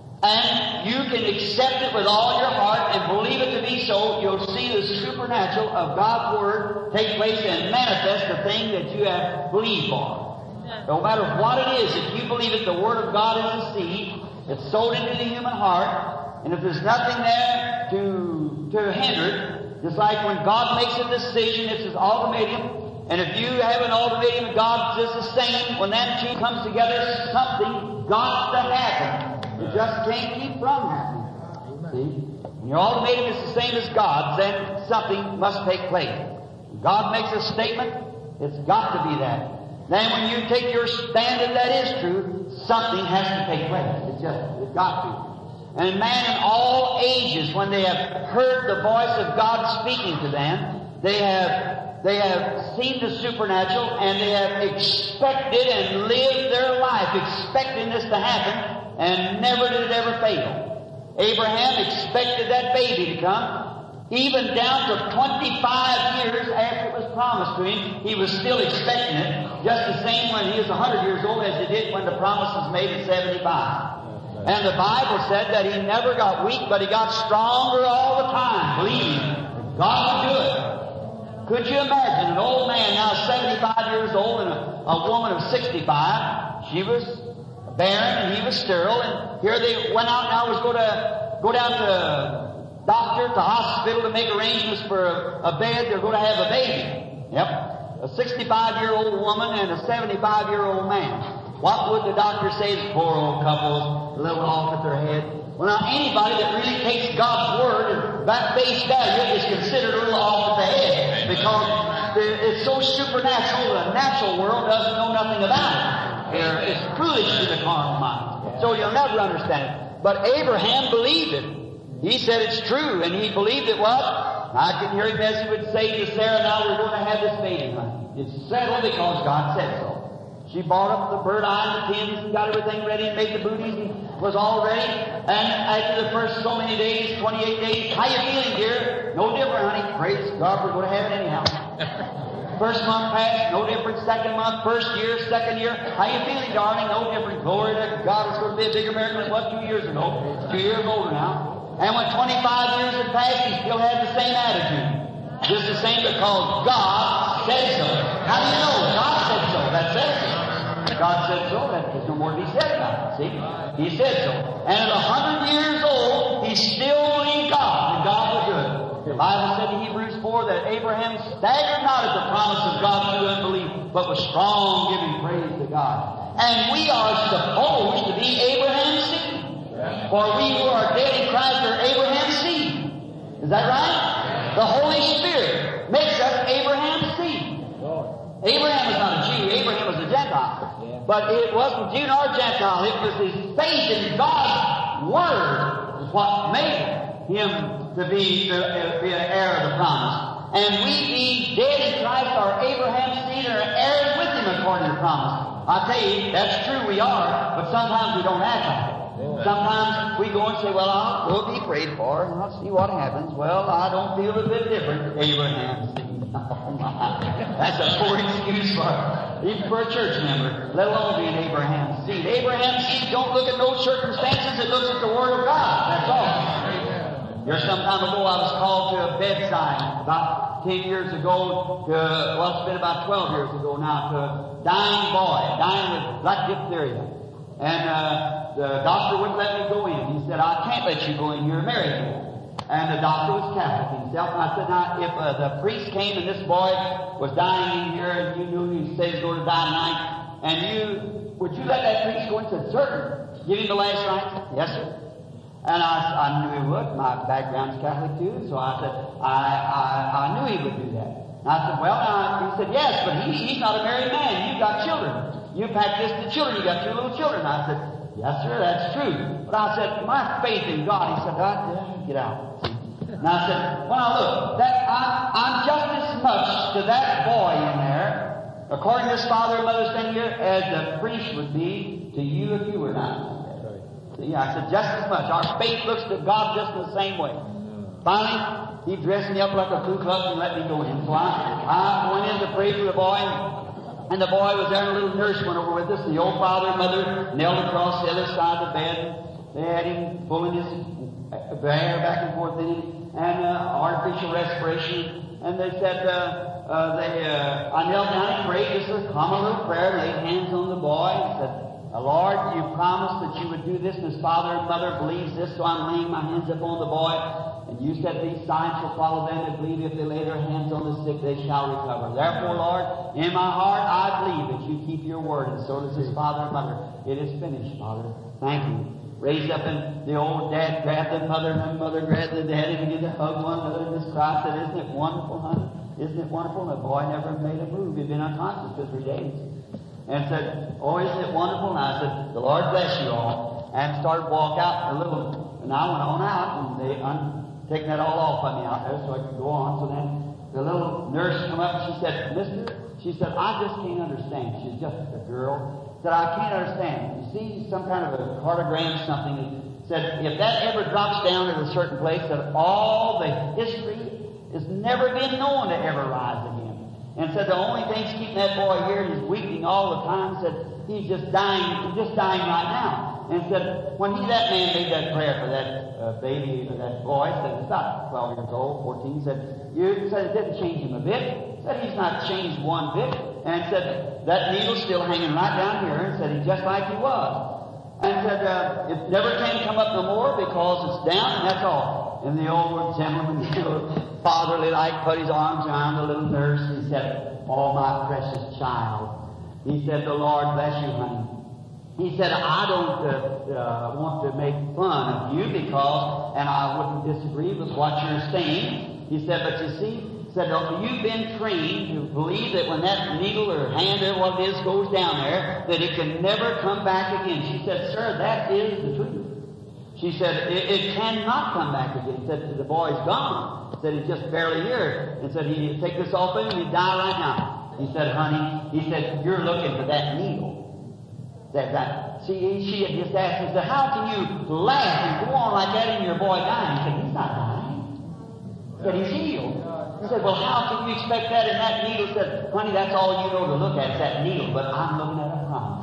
and you can accept it with all your heart and believe it to be so, you'll see the supernatural of God's Word take place and manifest the thing that you have believed for. No matter what it is, if you believe it, the Word of God is a seed. It's sowed into the human heart. And if there's nothing there to, to hinder it, just like when God makes a decision, it's His ultimatum. And if you have an ultimatum and God does the same, when that two comes together, something got to happen. It just can't keep from happening. See? When your ultimatum is the same as God's, then something must take place. When God makes a statement, it's got to be that. Then when you take your stand that that is true, something has to take place. It's just, it's got to. And man in all ages, when they have heard the voice of God speaking to them, they have, they have seen the supernatural and they have expected and lived their life expecting this to happen, and never did it ever fail. Abraham expected that baby to come. Even down to twenty-five years after it was promised to him, he was still expecting it, just the same when he was one hundred years old as he did when the promise was made at seventy-five. And the Bible said that he never got weak, but he got stronger all the time, believing God would do it. Could you imagine an old man now seventy-five years old and a, a woman of sixty-five? She was barren and he was sterile, and here they went out now was going to go down to doctor, to hospital to make arrangements for a, a bed. They're going to have a baby. Yep. A sixty-five-year-old woman and a seventy-five-year-old man. What would the doctor say to poor old couples, a little off at their head? Well, now, anybody that really takes God's Word and that face value is considered a little off at the head, because it's so supernatural, the natural world doesn't know nothing about it. It's foolish to the carnal mind. So you'll never understand it. But Abraham believed it. He said it's true, and he believed it was. I can hear him as he would say to Sarah, now we're going to have this baby, honey. It's settled because God said so. She bought up the bird eye and the tins and got everything ready and made the booties and was all ready. And after the first so many days, twenty-eight days, how you feeling, dear? No different, honey. Praise God, we're going to have it anyhow. First month passed, no different. Second month, first year, second year. How you feeling, darling? No different. Glory to God, it's going to be a bigger miracle than it was two years ago. Two years older now. And when twenty-five years had passed, he still had the same attitude. Just the same, because God said so. How do you know? God said so. That's it. God said so. That there's no more to be said about it. See? He said so. And at a hundred years old, he still believed God, and God would do it. The Bible said in Hebrews four that Abraham staggered not at the promise of God through unbelief, but was strong, giving praise to God. And we are supposed to be Abraham's seed. For we who are dead in Christ are Abraham's seed. Is that right? The Holy Spirit makes us Abraham's seed. Abraham was not a Jew. Abraham was a Gentile. But it wasn't Jew nor Gentile. It was his faith in God's Word is what made him to be, to, uh, be an heir of the promise. And we, being dead in Christ, are Abraham's seed and are heirs with him according to the promise. I tell you, that's true, we are, but sometimes we don't act like it. Sometimes we go and say, well, I'll, we'll be prayed for, and I'll see what happens. Well, I don't feel a bit different. Abraham's seed. Oh, my. That's a poor excuse for, even for a church member, let alone be an Abraham's seed. Abraham's seed don't look at no circumstances, it looks at the Word of God. That's all. Here some time ago I was called to a bedside, about ten years ago, to, well, it's been about twelve years ago now, to a dying boy, dying with black diphtheria. And uh, the doctor wouldn't let me go in. He said, I can't let you go in, you're married. And the doctor was Catholic himself. And I said, now, if uh, the priest came and this boy was dying in here and you knew he said he was going to die tonight, and you, would you let that priest go in? He said, certain. Give him the last rites? Yes, sir. And I, I knew he would. My background's Catholic too, so I said, I, I, I knew he would do that. And I said, well, now, he said, yes, but he, he's not a married man. You've got children. You practice the children. You got two little children. I said, yes, sir, that's true. But I said, my faith in God. He said, God, get out. And I said, well, now look, that I, I'm just as much to that boy in there, according to his father and mother standing here, as the priest would be to you if you were not. See, I said, just as much. Our faith looks to God just the same way. Finally, he dressed me up like a Ku Klux and let me go in. So I, I went in to pray for the boy, and, and the boy was there, and a little nurse went over with us. The old father and mother knelt across the other side of the bed. They had him pulling his hair back and forth in him, and uh, artificial respiration. And they said, uh, uh, they, uh, I knelt down and prayed just a common little prayer, laid hands on the boy, and said, Lord, you promised that you would do this, and his father and mother believes this, so I'm laying my hands upon the boy. And you said these signs shall follow them that believe. If they lay their hands on the sick, they shall recover. Therefore, Lord, in my heart I believe that you keep your word, and so does his father and mother. It is finished, Father. Thank you. Raised up, and the old dad grabbed the mother, and the mother grabbed the daddy and began to hug one another and just cried. Said, isn't it wonderful, honey? Isn't it wonderful? And the boy never made a move. He'd been unconscious for three days. And said, oh, isn't it wonderful? And I said, the Lord bless you all. And started to walk out. And a little and I went on out, and they un- taken that all off of me out there so I could go on. So then the little nurse come up and she said, Mister, she said, I just can't understand. She's just a girl. Said, I can't understand. You see some kind of a cardiogram, something. Said, if that ever drops down at a certain place, that all the history has never been known to ever rise again. And said the only thing's keeping that boy here, and he's weeping all the time. Said he's just dying, he's just dying right now. And said when he, that man made that prayer for that uh, baby, or that boy, said he's about twelve years old, fourteen. Said you said it didn't change him a bit. Said he's not changed one bit. And said that needle's still hanging right down here. And said he's just like he was. And said uh, it never can come up no more because it's down, and that's all. And the old gentleman, you know, fatherly like, put his arms around the little nurse, and he said, "Oh, my precious child." He said, "The Lord bless you, honey." He said, "I don't uh, uh, want to make fun of you because, and I wouldn't disagree with what you're saying." He said, "But you see," he said, "you've been trained to believe that when that needle or hand or what it is goes down there, that it can never come back again." She said, "Sir, that is the truth." She said, it, it cannot come back again. He said, "The boy's gone." He said, "He's just barely here." And said, "He take this off him and he'd die right now." He said, "Honey," he said, "you're looking for that needle." Said that. See, she had just asked, he said, "How can you laugh and go on like that and your boy dying?" He said, "He's not dying." He said, "He's healed." He said, "Well, how can you expect that?" And that needle said, "Honey, that's all you know to look at is that needle, but I'm looking at a promise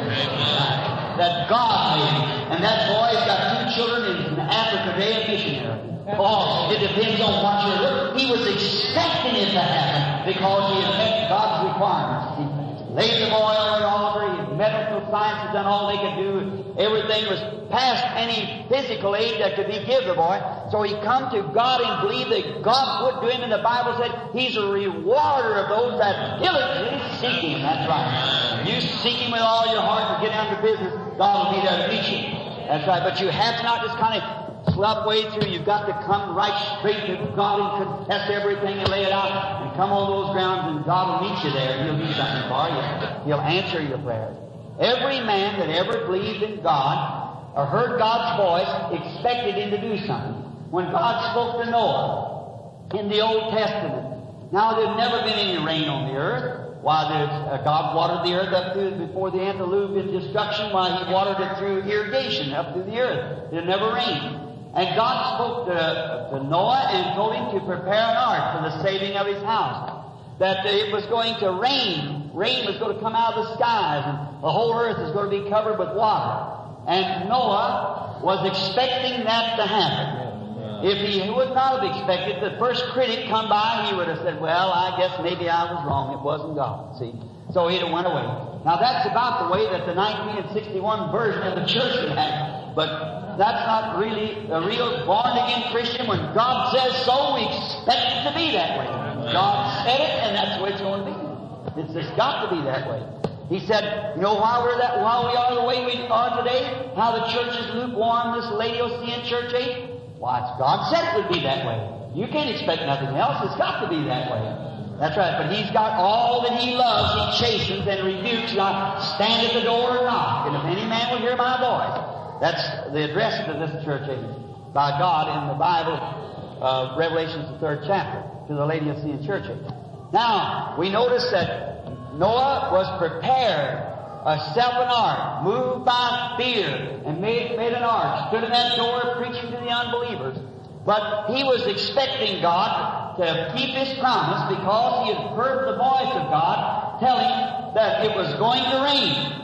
that God made. And that boy's got two children in Africa today, a missionary. Oh, it depends on what you're looking. He was expecting it to happen because he had met God's requirements. He laid the boy on the altar. He medical science had done all they could do. Everything was past any physical aid that could be given the boy. So he come to God and believed that God would do him. And the Bible said He's a rewarder of those that diligently seek Him. That's right. You seek Him with all your heart and get down to business, God will be there to meet you. That's right. But you have to not just kind of slop way through. You've got to come right straight to God and confess everything and lay it out and come on those grounds, and God will meet you there. He'll do something for you. He'll answer your prayers. Every man that ever believed in God or heard God's voice expected Him to do something. When God spoke to Noah in the Old Testament, now there'd never been any rain on the earth. Why, there's, uh, God watered the earth up through before the antediluvian destruction. Why, He watered it through irrigation up through the earth. It never rained. And God spoke to, to Noah and told him to prepare an ark for the saving of his house. That it was going to rain. Rain was going to come out of the skies, and the whole earth is going to be covered with water. And Noah was expecting that to happen. If he would not have expected, the first critic come by, he would have said, "Well, I guess maybe I was wrong. It wasn't God." See? So he'd have went away. Now that's about the way that the nineteen sixty-one version of the church would have. But that's not really a real born-again Christian. When God says so, we expect it to be that way. God said it, and that's the way it's going to be. It's just got to be that way. He said, you know why we're that, why we are the way we are today? How the church is lukewarm, this Laodicean church age? Why, it's God said it would be that way. You can't expect nothing else. It's got to be that way. That's right. But He's got all that He loves. He chastens and rebukes. I stand at the door and knock, and if any man will hear my voice. That's the address to this church age by God in the Bible, uh, Revelation, the third chapter, to the Laodicean church age. Now, we notice that Noah was prepared, uh, self an ark, moved by fear, and made, made an ark, stood in that door preaching to the unbelievers. But he was expecting God to keep His promise because he had heard the voice of God telling that it was going to rain.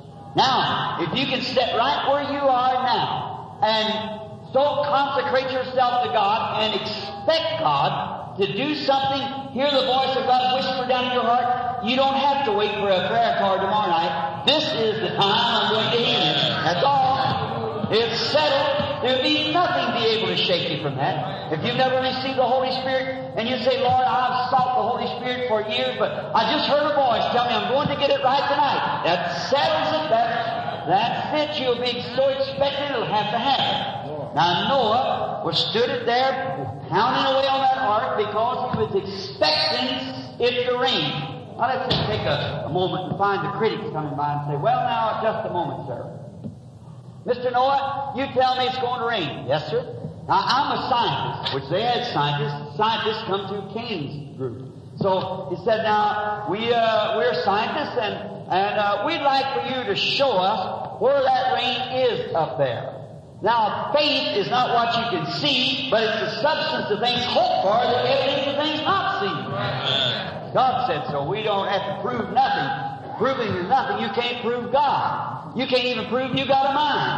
Now, if you can sit right where you are now and so consecrate yourself to God and expect God to do something, hear the voice of God whisper down in your heart, you don't have to wait for a prayer card tomorrow night. This is the time I'm going to heal you. That's all. It's settled. There'll be nothing to be able to shake you from that. If you've never received the Holy Spirit and you say, "Lord, I've sought the Holy Spirit for years, but I just heard a voice tell me I'm going to get it right tonight," that settles it. That's, that's it. You'll be so expectant it'll have to happen. Now Noah was stood it there pounding away on that ark because he was expecting it to rain. Now let's just take a, a moment and find the critics coming by and say, "Well, now, just a moment, sir. Mister Noah, you tell me it's going to rain. Yes, sir. Now, I'm a scientist, which they had scientists. Scientists come to Cain's group. So he said, now, we, uh, we're scientists, and, and uh, we'd like for you to show us where that rain is up there. Now, faith is not what you can see, but it's the substance of things hoped for, the evidence of things not seen. God said so. We don't have to prove nothing. Proving is nothing. You can't prove God. You can't even prove you got a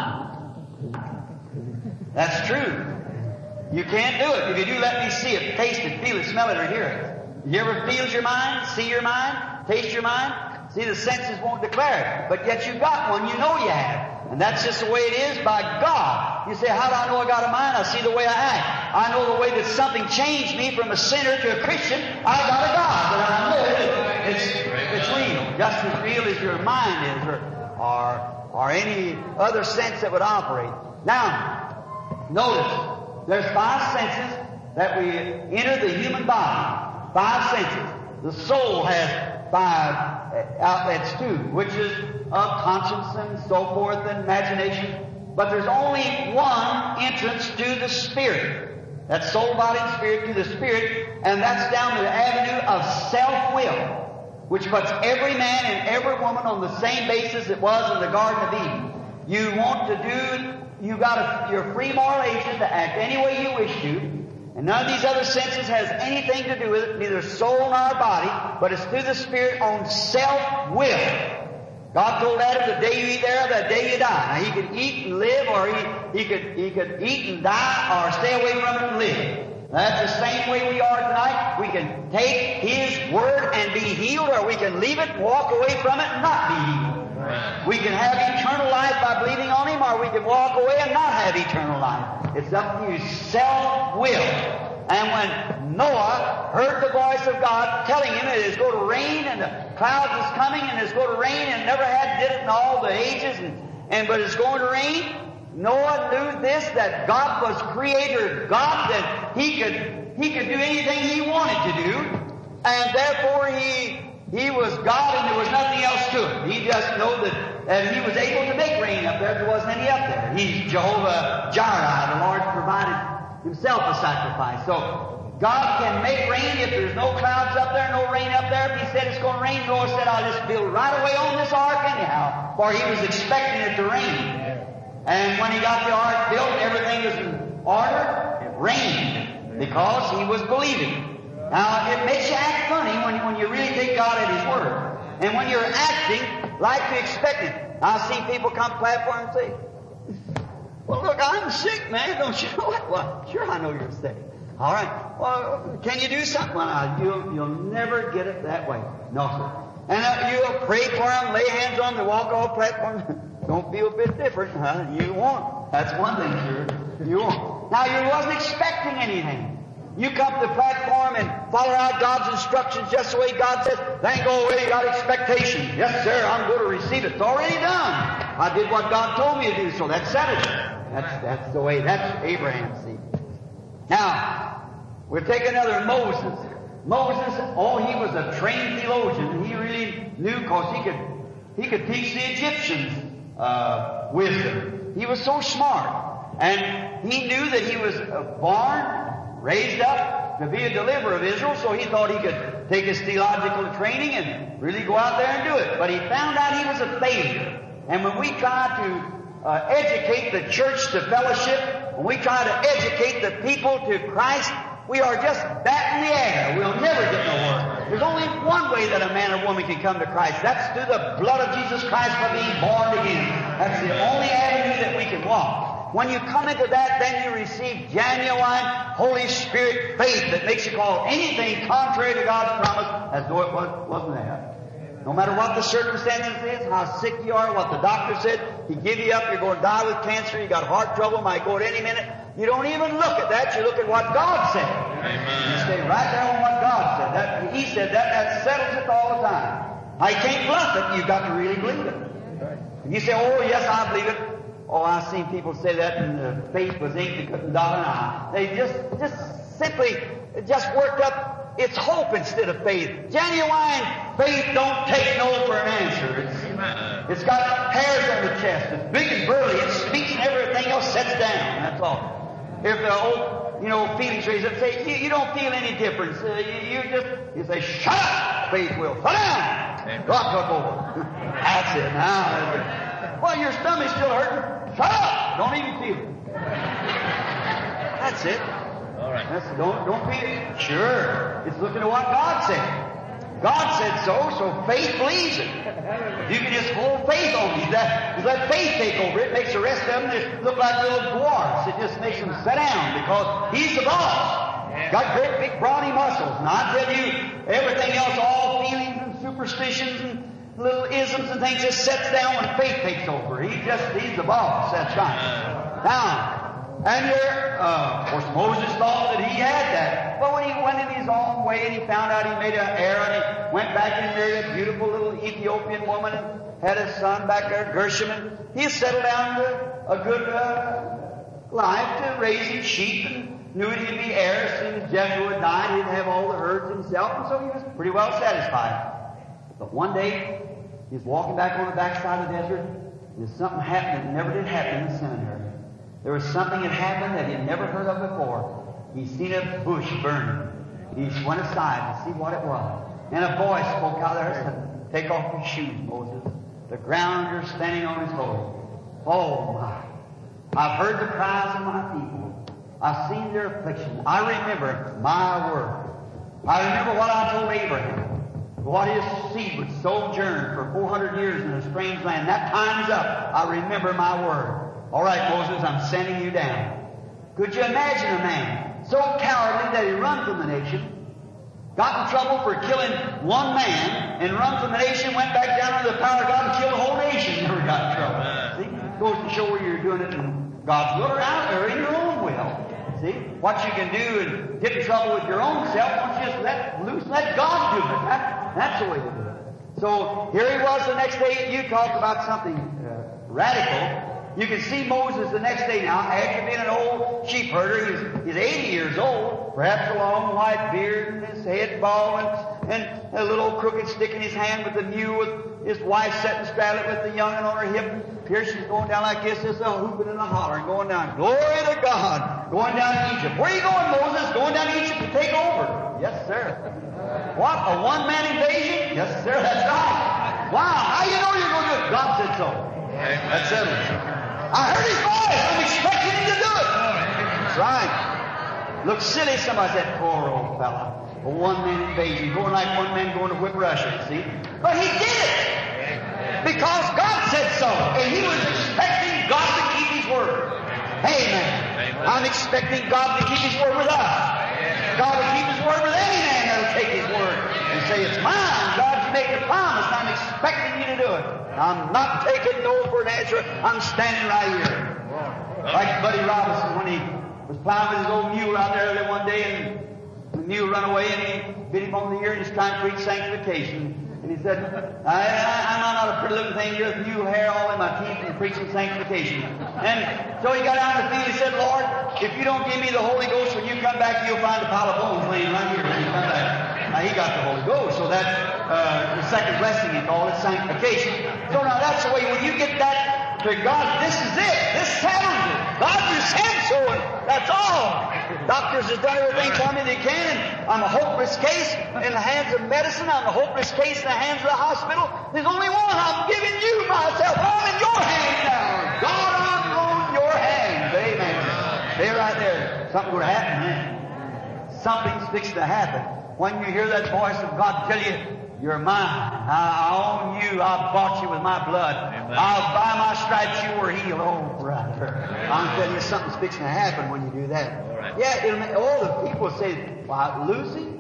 mind. That's true. You can't do it. If you do, let me see it, taste it, feel it, smell it, or hear it. You ever feel your mind, see your mind, taste your mind? See, the senses won't declare it. But yet you got one. You know you have. And that's just the way it is by God. You say, how do I know I got a mind? I see the way I act. I know the way that something changed me from a sinner to a Christian. I got a God. And I know it. It's, it's real. Just as real as your mind is, or, or, or any other sense that would operate. Now, notice, there's five senses that we enter the human body. Five senses. The soul has five outlets too, which is of conscience and so forth and imagination. But there's only one entrance to the spirit. That's soul, body, and spirit to the spirit, and that's down the avenue of self-will, which puts every man and every woman on the same basis it was in the Garden of Eden. You want to do, you got a, your free moral agent to act any way you wish to. And none of these other senses has anything to do with it, neither soul nor body, but it's through the Spirit on self-will. God told Adam, the day you eat thereof, that day you die. Now, he could eat and live, or he, he could he could eat and die, or stay away from it and live. Now, that's the same way we are tonight. We can take His Word and be healed, or we can leave it and walk away from it and not be healed. Right. We can have eternal life by believing on Him, or we can walk away and not have eternal life. It's up to you, self-will. And when Noah heard the voice of God telling him it is going to rain and the clouds is coming and it's going to rain and never had did it in all the ages and, and but it's going to rain, Noah knew this, that God was creator God, that he could he could do anything he wanted to do, and therefore he he was God and there was nothing else to it. He just knew that, that he was able to make rain up there if there wasn't any up there. He's Jehovah Jireh, the Lord provided Himself a sacrifice. So God can make rain if there's no clouds up there, no rain up there. If He said it's going to rain, Noah said, I'll just build right away on this ark anyhow, for he was expecting it to rain. And when he got the ark built, everything was in order. It rained because he was believing. Now, it makes you act funny when, when you really take God at His word. And when you're acting like you expect it. I see people come to the platform and say, well, look, I'm sick, man. Don't you know it? Well, sure, I know you're sick. All right. Well, can you do something? Well, you'll, you'll never get it that way. No, sir. And uh, you'll pray for them, lay hands on them, walk off the platform. Don't feel a bit different, huh? You won't. That's one thing, sure. You won't. Now, you wasn't expecting anything. You come to the platform and follow out God's instructions just the way God says, then go away, you got expectation. Yes, sir, I'm going to receive it. It's already done. I did what God told me to do, so that's settled. That's, that's the way, that's Abraham's seed. Now, we'll take another Moses. Moses, oh, he was a trained theologian. He really knew, because he could, he could teach the Egyptians uh, wisdom. He was so smart. And he knew that he was uh, born, raised up to be a deliverer of Israel, so he thought he could take his theological training and really go out there and do it. But he found out he was a failure. And when we try to uh, educate the church to fellowship, when we try to educate the people to Christ, we are just batting the air. We'll never get nowhere. There's only one way that a man or woman can come to Christ. That's through the blood of Jesus Christ by being born again. That's the only avenue that we can walk. When you come into that, then you receive genuine Holy Spirit faith that makes you call anything contrary to God's promise as though it was, wasn't there. No matter what the circumstances is, how sick you are, what the doctor said, He give you up, you're going to die with cancer, you got heart trouble, might go at any minute. You don't even look at that, you look at what God said. Amen. You stay right there on what God said. That, He said that, that settles it all the time. I can't bluff it, you've got to really believe it. If you say, oh yes, I believe it. Oh, I've seen people say that and the faith was ink, they couldn't dot an I. They just, just simply, just worked up its hope instead of faith. Genuine faith don't take no for an answer. It's, it's got hairs on the chest. It's big and burly. It speaks and everything else sets down. That's all. If the old, you know, feelings raise up, say, you, you don't feel any difference. Uh, you, you just, you say, shut up, faith will. Shut down. God took over. That's it. Now, well, your stomach's still hurting. Shut up. Don't even feel it. That's it. All right. That's, don't, don't feel it. Sure. It's looking at what God said. God said so, so faith believes it. You can just hold faith on it. That, just let faith take over it. Makes the rest of them just look like little dwarfs. It just makes them sit down because He's the boss. Got great big brawny muscles. And I tell you, everything else, all feelings and superstitions and little isms and things just sets down when faith takes over. He just, He's the boss. That's right. Now, and here, uh, of course, Moses thought that he had that. But when he went in his own way and he found out he made an error and he went back and married a beautiful little Ethiopian woman and had a son back there, Gershom, and he settled down to a good uh, life to raising sheep and knew he'd be heir. As soon as Jethro had died, he'd have all the herds himself, and so he was pretty well satisfied. But one day, he was walking back on the backside of the desert, and something happened that never did happen in the seminary. There was something that happened that he had never heard of before. He seen a bush burning. He went aside to see what it was. And a voice spoke out there and said, take off your shoes, Moses. The ground you're standing on is holy. Oh my. I've heard the cries of my people. I've seen their affliction. I remember my word. I remember what I told Abraham. What his seed would sojourn for four hundred years in a strange land. That time's up. I remember my word. All right, Moses, I'm sending you down. Could you imagine a man so cowardly that he run from the nation, got in trouble for killing one man, and run from the nation, went back down under the power of God and killed the whole nation, never got in trouble. See? It goes to show where you're doing it in God's will or out or in your own will. See? What you can do and get in trouble with your own self, why don't you just let loose, let God do it. That, that's the way to do it. So here he was the next day. You talk about something uh, radical. You can see Moses the next day now, after being an old sheep herder. He's, he's eighty years old, perhaps a long white beard and his head bald and, and a little crooked stick in his hand with the mule with his wife sitting straddling with the young'un on her hip. Here she's going down like this, just a hooping and a hollering, going down. Glory to God. Going down to Egypt. Where are you going, Moses? Going down to Egypt to take over. Yes, sir. What? A one-man invasion? Yes, sir. That's right. Wow. How you know you're going to do it? God said so. That's it. I heard his voice. I'm expecting him to do it. That's right. Looks silly. Somebody said, poor old fella. A one-man invasion. Going like one man going to whip Russia, see? But he did it. Because God said so. And he was expecting God to keep his word. Amen. Amen. I'm expecting God to keep his word with us. God will keep his word with any man that will take his word and say, it's mine. God's making a promise. I'm expecting you to do it. I'm not taking no for an answer. I'm standing right here. Like Buddy Robinson when he was plowing with his old mule out there early one day, and the mule ran away, and he bit him on the ear, and he's trying to preach sanctification. And he said, I, I, I'm not a pretty little thing. You're with mule hair all in my teeth and preaching sanctification. And so he got out in the field. He said, Lord, if you don't give me the Holy Ghost, when you come back, you'll find a pile of bones laying right here when you come back. Now, he got the Holy Ghost, so that's uh, the second blessing, he called it, sanctification. So now that's the way, when you get that to God, this is it. This settles it. God just said so, and that's all. Doctors have done everything for me they can, and I'm a hopeless case in the hands of medicine. I'm a hopeless case in the hands of the hospital. There's only one. I'm giving you myself. I'm in your hands now. God, I'm on your hands. Amen. Stay right there. Something would happen, man. Something's fixing to happen. When you hear that voice of God tell you, you're mine. I own you. I bought you with my blood. Amen. I'll by my stripes you were healed. Oh, brother. I'm telling you, something's fixing to happen when you do that. All right. Yeah, it'll make, all the people say, well, Lucy,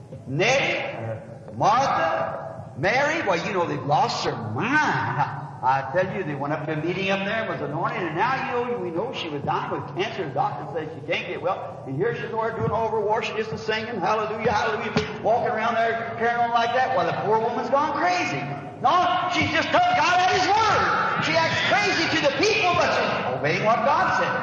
Nettie, Martha, Mary, well, you know, they've lost their mind. I tell you, they went up to a meeting up there and was anointed, and now, you know, we know she was dying with cancer. The doctor says she can't get well. And here she's over doing overwashing, just a singing, hallelujah, hallelujah, walking around there carrying on like that while the poor woman's gone crazy. No, she just took God at His word. She acts crazy to the people, but she's obeying what God said.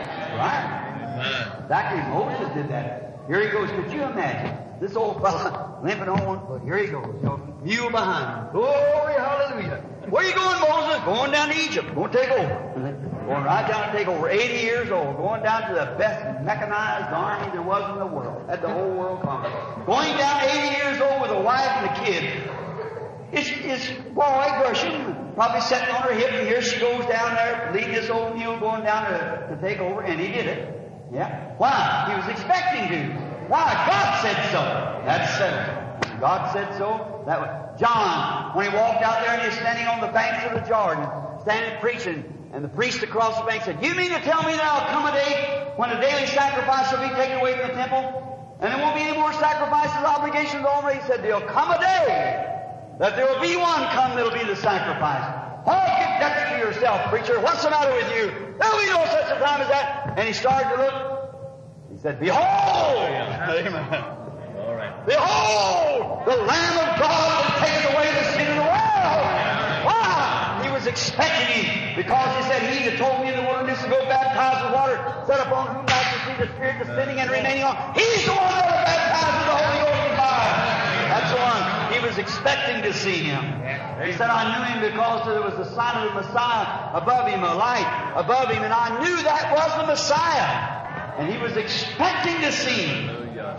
Right? Exactly, Moses did that. Here he goes. Could you imagine? This old fella limping on, but here he goes. You know, mule behind him. Glory, hallelujah. Where you going, Moses? Going down down to Egypt. Going to take over. Going right down to take over. eighty years old. Going down to the best mechanized army there was in the world. Had the whole world conquered. Going down eighty years old with a wife and a kid. His, his boy, Gershom, probably sitting on her hip, and here she goes down there, leading this old mule going down to, to take over, and he did it. Yeah. Why? He was expecting to. Why? God said so. That's settled. God said so. That was John, when he walked out there and he was standing on the banks of the Jordan, standing preaching, and the priest across the bank said, "You mean to tell me there'll come a day when the daily sacrifice will be taken away from the temple, and there won't be any more sacrifices, obligations over?" He said, "There'll come a day that there will be one come that'll be the sacrifice." Oh, get that to yourself, preacher. What's the matter with you? There'll be no such a time as that. And he started to look. He said, "Behold!" Amen. All right. "Behold, the Lamb of God that takes away the sin of the world." Why? He was expecting him, because he said, "He that told me in the wilderness to go baptize with water, set upon whom I should see the Spirit descending and remaining on. He's the one that will baptize with the Holy Ghost and fire." That's the one. He was expecting to see him. He said, "I knew him because there was the sign of the Messiah above him, a light above him, and I knew that was the Messiah." And he was expecting to see him.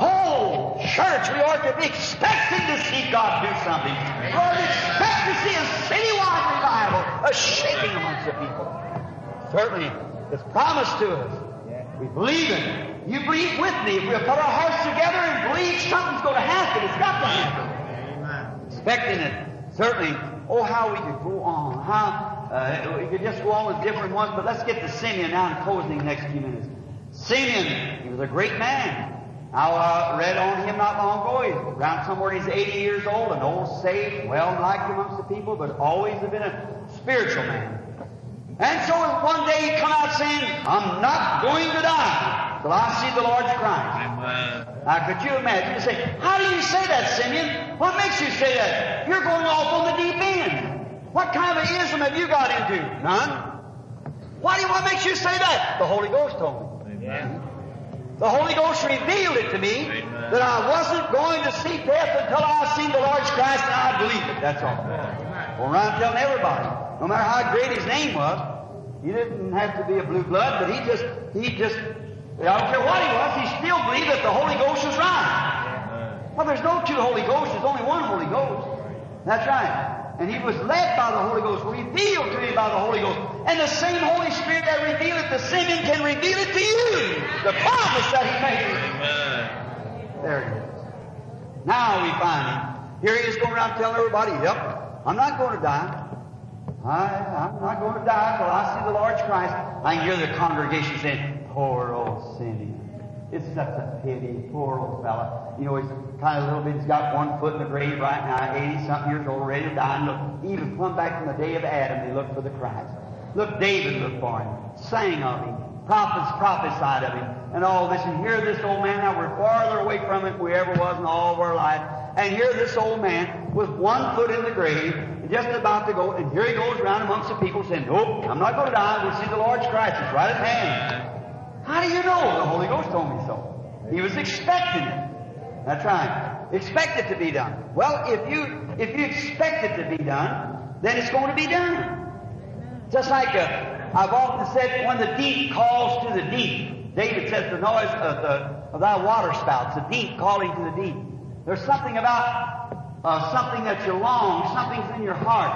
Oh, church, we ought to be expecting to see God do something. We ought to expect to see a citywide revival, a shaking amongst the people. Certainly, it's promised to us. We believe it. You believe with me. If we'll put our hearts together and believe, something's going to happen. It's got to happen. Amen. Expecting it. Certainly. Oh, how we could go on. How uh, we could just go on with different ones. But let's get to Simeon now and closing the next few minutes. Simeon, he was a great man. I uh, read on him not long ago. He's around somewhere he's eighty years old, an old saint, well liked amongst the people, but always have been a spiritual man. And so one day he come out saying, "I'm not going to die till I see the Lord's Christ." Amen. Now, could you imagine? You say, "How do you say that, Simeon? What makes you say that? You're going off on the deep end. What kind of ism have you got into?" "None." "Why do you, what makes you say that?" "The Holy Ghost told me." Amen. The Holy Ghost revealed it to me. Amen. That I wasn't going to see death until I seen the Lord's Christ, and I believed it. That's all. Well, around telling everybody, no matter how great his name was, he didn't have to be a blue blood, but he just, he just, I don't care what he was, he still believed that the Holy Ghost was right. Well, there's no two Holy Ghosts, there's only one Holy Ghost. That's right. And he was led by the Holy Ghost, revealed to him by the Holy Ghost. And the same Holy Spirit that revealed it to Simeon can reveal it to you. The promise that he made. Amen. There it is. Now we find him. Here he is going around telling everybody, "Yep, I'm not going to die. I, I'm not going to die till I see the Lord's Christ." I can hear the congregation saying, "Poor old Simeon. It's such a pity. Poor old fella. You know, he's kind of a little bit, he's got one foot in the grave right now, eighty-something years old, ready to die." And look, even plumb back from the day of Adam, they looked for the Christ. Look, David looked for him, sang of him, prophets prophesied of him, and all this. And here this old man, now we're farther away from it than we ever was in all of our life. And here this old man with one foot in the grave, just about to go, and here he goes around amongst the people saying, "Nope, I'm not going to die. We'll see the Lord's Christ. It's right at hand." How do you know? The Holy Ghost told me so. He was expecting it. That's right. Expect it to be done. Well, if you if you expect it to be done, then it's going to be done. Just like uh, I've often said, when the deep calls to the deep, David says the noise of, the, of thy water spouts, the deep calling to the deep. There's something about uh, something that you long, something's in your heart.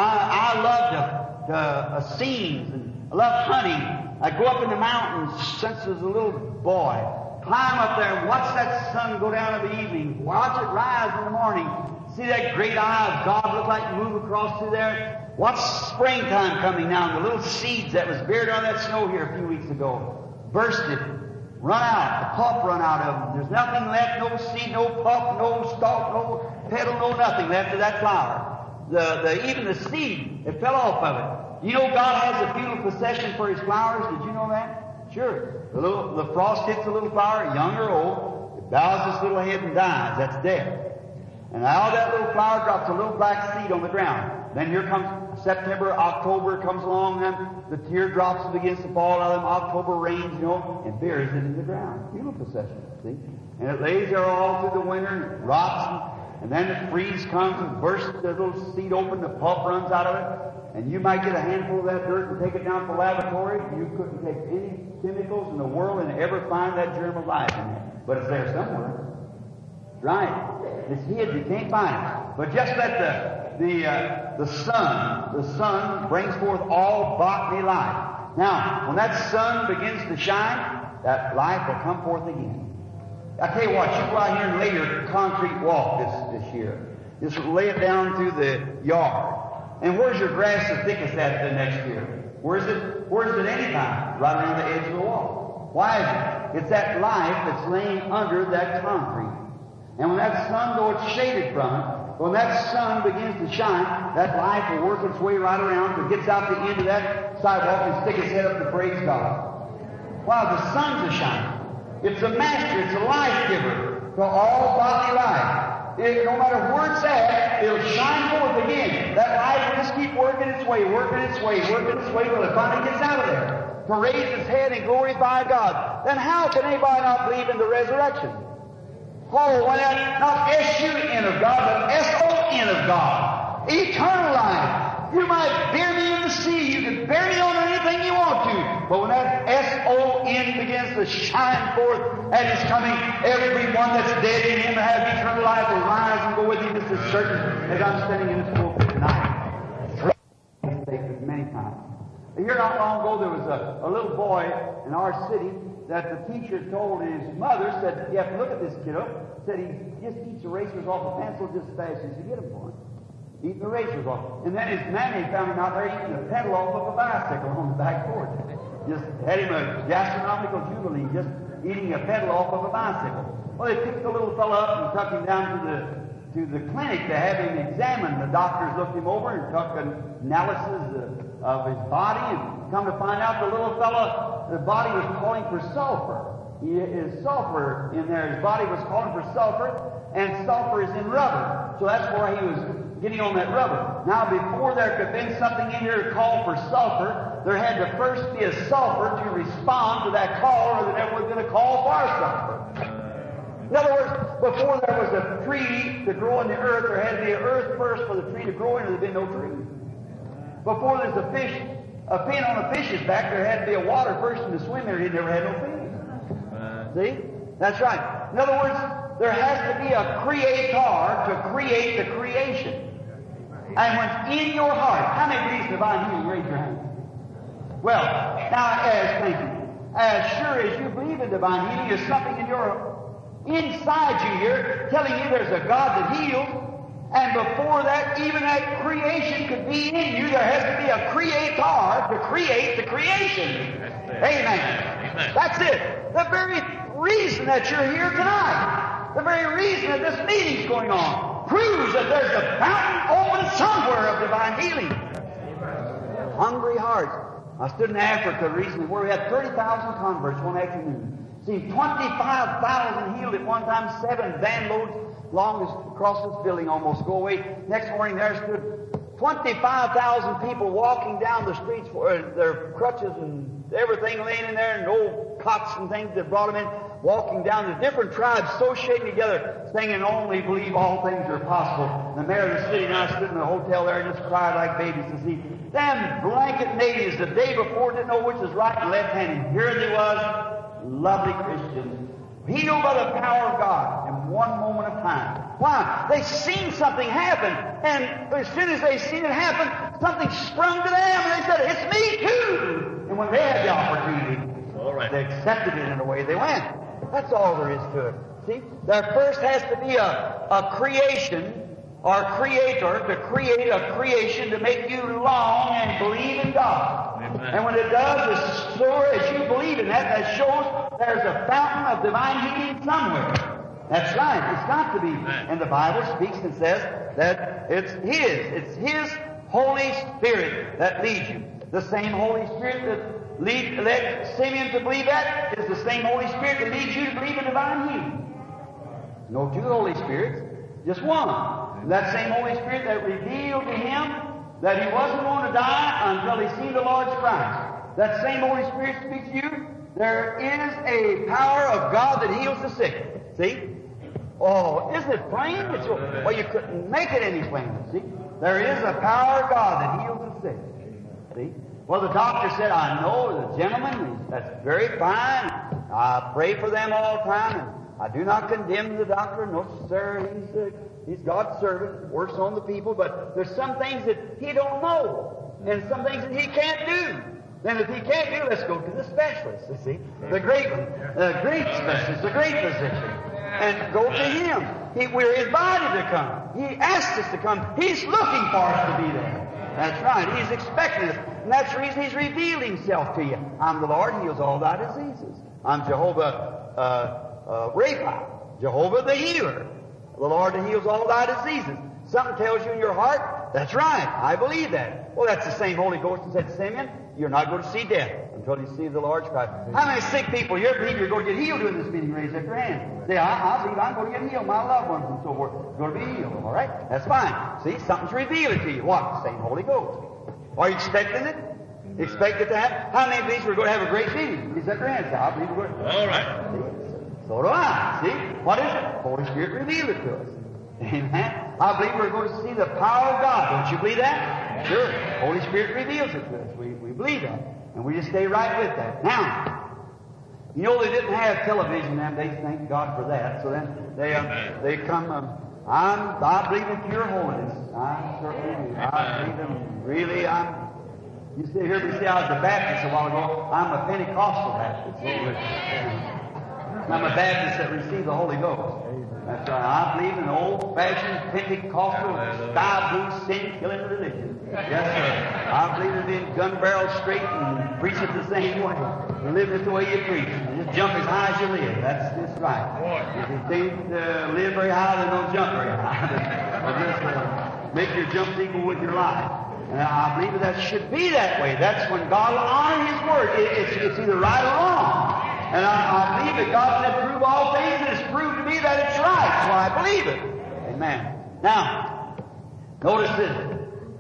I, I love the, the uh, scenes, and I love hunting. I go up in the mountains since I was a little boy. Climb up there and watch that sun go down in the evening. Watch it rise in the morning. See that great eye of God look like move across through there. Watch springtime coming now, and the little seeds that was buried on that snow here a few weeks ago bursted, run out, the pulp run out of them. There's nothing left, no seed, no pulp, no stalk, no petal, no nothing left of that flower. The, the, even the seed, it fell off of it. You know God has a feudal possession for His flowers. Did you know that? Sure. The little, the frost hits a little flower, young or old. It bows its little head and dies. That's death. And now that little flower drops a little black seed on the ground. Then here comes September, October comes along, and the teardrops begins to fall out of them. October rains, you know, and buries it in the ground. Feudal possession, see? And it lays there all through the winter, and it rots, And then the freeze comes and bursts the little seed open, the pulp runs out of it, and you might get a handful of that dirt and take it down to the laboratory. You couldn't take any chemicals in the world and ever find that germ of life in it. But it's there somewhere. Right. It's hid. You can't find it. But just let the the uh, the sun, the sun brings forth all bodily life. Now, when that sun begins to shine, that life will come forth again. I tell you what, you go out here and lay your concrete walk this, this year. Just lay it down through the yard. And where's your grass the thickest at the next year? Where's it, where's it anytime? Right around the edge of the wall. Why is it? It's that life that's laying under that concrete. And when that sun, though it's shaded from it, when that sun begins to shine, that life will work its way right around till it gets out the end of that sidewalk and stick its head up to praise God. Wow, the sun's a shining. It's a master, it's a life giver to all bodily life. It, no matter where it's at, it'll shine forth again. That life will just keep working its way, working its way, working its way till it finally gets out of there to raise its head and glorify God. Then how can anybody not believe in the resurrection? Oh, when that, not S U N of God, but S O N of God. Eternal life. You might bury me in the sea. You can bury me on anything you want to. But when that S O N begins to shine forth at His coming, everyone that's dead in Him to have eternal life will rise and go with Him. This is certain, as I'm standing in this pulpit tonight. It's many times. Here not long ago, there was a, a little boy in our city that the teacher told his mother, said, you have to look at this kiddo, said he just eats erasers off a pencil just as fast as you get them for him. Eating erasers off. And then his mammy found him out there eating a pedal off of a bicycle on the back porch. Just had him a gastronomical jubilee, just eating a pedal off of a bicycle. Well, they picked the little fellow up and took him down to the to the clinic to have him examined. The doctors looked him over and took an analysis of, of his body, and come to find out the little fellow, the body was calling for sulfur. He is sulfur in there. His body was calling for sulfur, and sulfur is in rubber. So that's why he was getting on that rubber. Now, before there could have been something in here to call for sulfur, there had to first be a sulfur to respond to that call, or the devil was going to call for sulfur. In other words, before there was a tree to grow in the earth, there had to be an earth first for the tree to grow in, or there'd been no tree. Before there's a fish, a fin on a fish's back, there had to be a water first in the swim area. He never had no fish. See? That's right. In other words, there has to be a creator to create the creation. And when in your heart, how many believe in divine healing? Raise your hand. Well, now, as thank you. As sure as you believe in divine healing, there's something in your inside you here telling you there's a God that heals. And before that, even that creation could be in you, there has to be a creator to create the creation. Amen. Amen. That's it. The very reason that you're here tonight, the very reason that this meeting's going on, proves that there's a fountain open somewhere of divine healing. Hungry hearts. I stood in Africa recently where we had thirty thousand converts one afternoon. Seen twenty-five thousand healed at one time, seven van loads long as across this building almost go away. Next morning there stood twenty-five thousand people walking down the streets for uh, their crutches and everything laying in there, and old cots and things that brought them in, walking down the different tribes associating together, singing, only believe all things are possible. The mayor of the city and I stood in the hotel there and just cried like babies to see them blanket natives the day before didn't know which was right and left hand. And here they was, lovely Christians, healed by the power of God in one moment of time. Why? They seen something happen, and as soon as they seen it happen, something sprung to them, and they said, it's me too! And when they had the opportunity, all right, they accepted it in a way they went. That's all there is to it. See? There first has to be a, a creation, or creator, to create a creation to make you long and believe in God. Amen. And when it does, as sure as you believe in that, that shows there's a fountain of divine healing somewhere. That's right. It's got to be. Amen. And the Bible speaks and says that it's His. It's His Holy Spirit that leads you. The same Holy Spirit that lead, led Simeon to believe that is the same Holy Spirit that leads you to believe in divine healing. No two Holy Spirits, just one. That same Holy Spirit that revealed to him that he wasn't going to die until he seen the Lord's Christ. That same Holy Spirit speaks to you. There is a power of God that heals the sick. See? Oh, isn't it plain? It's, well, you couldn't make it any plainer, see? There is a power of God that heals the sick. See? Well, the doctor said, I know the gentleman, that's very fine. I pray for them all the time, and I do not condemn the doctor. No, sir, he's, uh, he's God's servant, works on the people, but there's some things that he don't know, and some things that he can't do. Then if he can't do, let's go to the specialist, you see. The great one, the great specialist, the great physician. And go to him. He, we're his body to come. He asked us to come. He's looking for us to be there. That's right. He's expecting us. And that's the reason he's revealed himself to you. I'm the Lord who heals all thy diseases. I'm Jehovah uh, uh, Rapha, Jehovah the healer. The Lord that heals all thy diseases. Something tells you in your heart, that's right, I believe that. Well, that's the same Holy Ghost that said to Simeon, you're not going to see death until you see the Lord's Christ. How many sick people here believe you're going to get healed during this meeting? Raise up your hand. Say, I, I believe I'm going to get healed. My loved ones and so forth are going to be healed. All right? That's fine. See, something's revealed to you. What? The same Holy Ghost. Are you expecting it? Expect it to happen? How many believe we're going to have a great meeting? Raise up your hand. Say, I believe we're going to. All right. See? So do I. See? What is it? Holy Spirit revealed it to us. Amen. I believe we're going to see the power of God. Don't you believe that? Sure. Holy Spirit reveals it to us. We, we believe that. And we just stay right with that. Now, you know they didn't have television then. They thank God for that. So then they uh, they come. Um, I'm I believe in pure holiness. I certainly do. I believe in really. I'm. You see, here we see I was a Baptist a while ago. I'm a Pentecostal Baptist. I'm a Baptist that received the Holy Ghost. That's right. I believe in old-fashioned Pentecostal, sky-blue, sin-killing religion. Yes, sir. I believe in gun barrel straight and preach it the same way. Live it the way you preach. Just jump as high as you live. That's just right. If you think uh, live very high, then don't jump very high. But just uh, make your jumps equal with your life. And I believe that should be that way. That's when God will honor His Word. It, it's, it's either right or wrong. And I, I believe that God said prove all things, and it's proved to me that it's right. So I believe it. Amen. Now, notice this.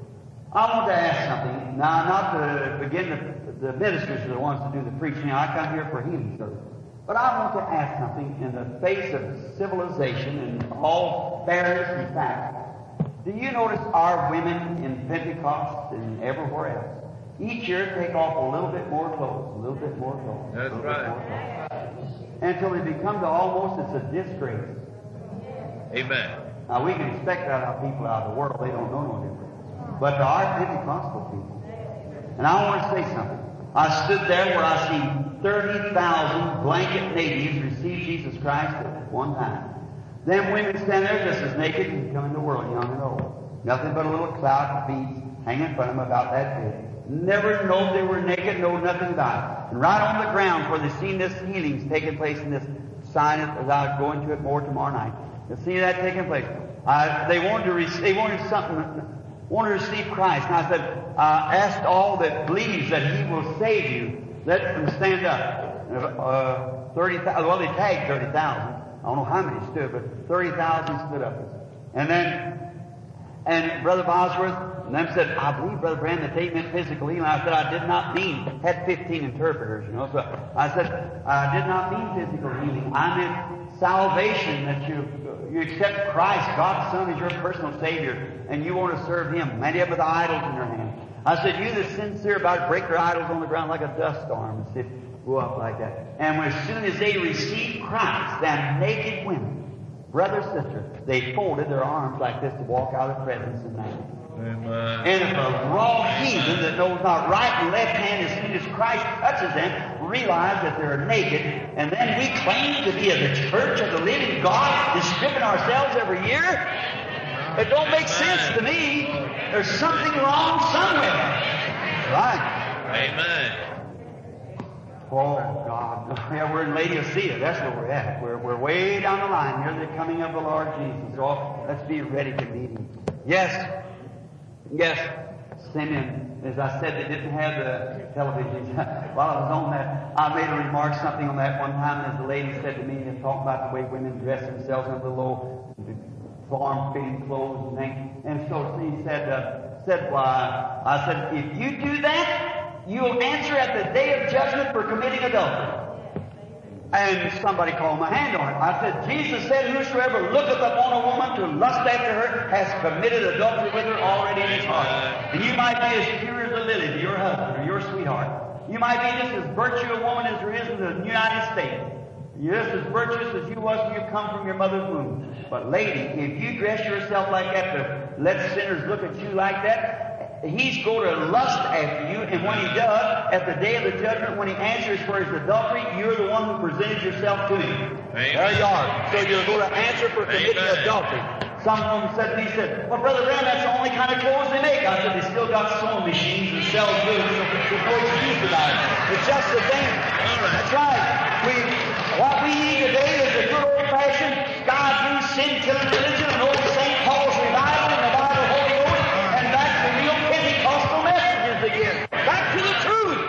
I want to ask something. Now, not to begin, the, the ministers are the ones to do the preaching. I come here for healing service. But I want to ask something in the face of civilization and all fairness and fact. Do you notice our women in Pentecost and everywhere else? Each year take off a little bit more clothes, a little bit more clothes. That's right. Until they become to almost, it's a disgrace. Amen. Now we can expect that of people out of the world. They don't know no difference. But to our Pentecostal people. And I want to say something. I stood there where I seen thirty thousand blanket natives receive Jesus Christ at one time. Them women stand there just as naked and come in the world, young and old. Nothing but a little cloud of beads hanging in front of them about that big. Never know they were naked, know nothing about it. And right on the ground where they seen this healings taking place in this sign, as I go into it more tomorrow night, they'll see that taking place. Uh, they wanted to receive, they wanted something, wanted to receive Christ. And I said, uh, asked all that believes that He will save you, let them stand up. Uh, thirty thousand, well, they tagged thirty thousand. I don't know how many stood, but thirty thousand stood up. And then, and Brother Bosworth, and them said, I believe, Brother Brand, that they meant physical healing. I said, I did not mean, had fifteen interpreters, you know. So I said, I did not mean physical healing. I meant salvation, that you you accept Christ, God's Son, as your personal Savior, and you want to serve Him. Many of them with idols in their hand. I said, you that's sincere about it, break their idols on the ground like a dust storm and see go up like that. And as soon as they received Christ, them naked women, brother, sister, they folded their arms like this to walk out of the presence of man. Amen. And if a raw heathen that knows not right and left hand as soon as Christ touches them, realize that they're naked, and then we claim to be of the church of the living God and stripping ourselves every year? It don't make sense to me. There's something wrong somewhere. Right. Amen. Oh, God. Yeah, we're in Laodicea. That's where we're at. We're, we're way down the line. Here's the coming of the Lord Jesus. So let's be ready to meet Him. Yes. Yes. Simeon, as I said, they didn't have the televisions. While I was on that, I made a remark, something on that one time, and as the lady said to me, and talking about the way women dress themselves in the low, form-fitting clothes and things. And so she said, uh, said, well, I said, if you do that, you'll answer at the day of judgment for committing adultery. And somebody called my hand on it. I said, Jesus said, whosoever looketh upon a woman to lust after her has committed adultery with her already in his heart. And you might be as pure as a lily to your husband or your sweetheart. You might be just as virtuous a woman as there is in the United States. You're just as virtuous as you was when you come from your mother's womb. But lady, if you dress yourself like that to let sinners look at you like that, he's going to lust after you, and when he does, at the day of the judgment, when he answers for his adultery, you're the one who presented yourself to him. Amen. There you are. So you're going to answer for committing Amen. adultery. Some woman said to me, he said, well, Brother Brown, that's the only kind of clothes they make. I said, they still got sewing machines and sell goods, so there's no excuse about it. It's just the thing. That's right. We, what we need today is a good old-fashioned, God-used, sin-killing religion, an old Saint Paul's revival in the Bible, Holy Ghost, and back to real Pentecostal messages again. Back to the truth.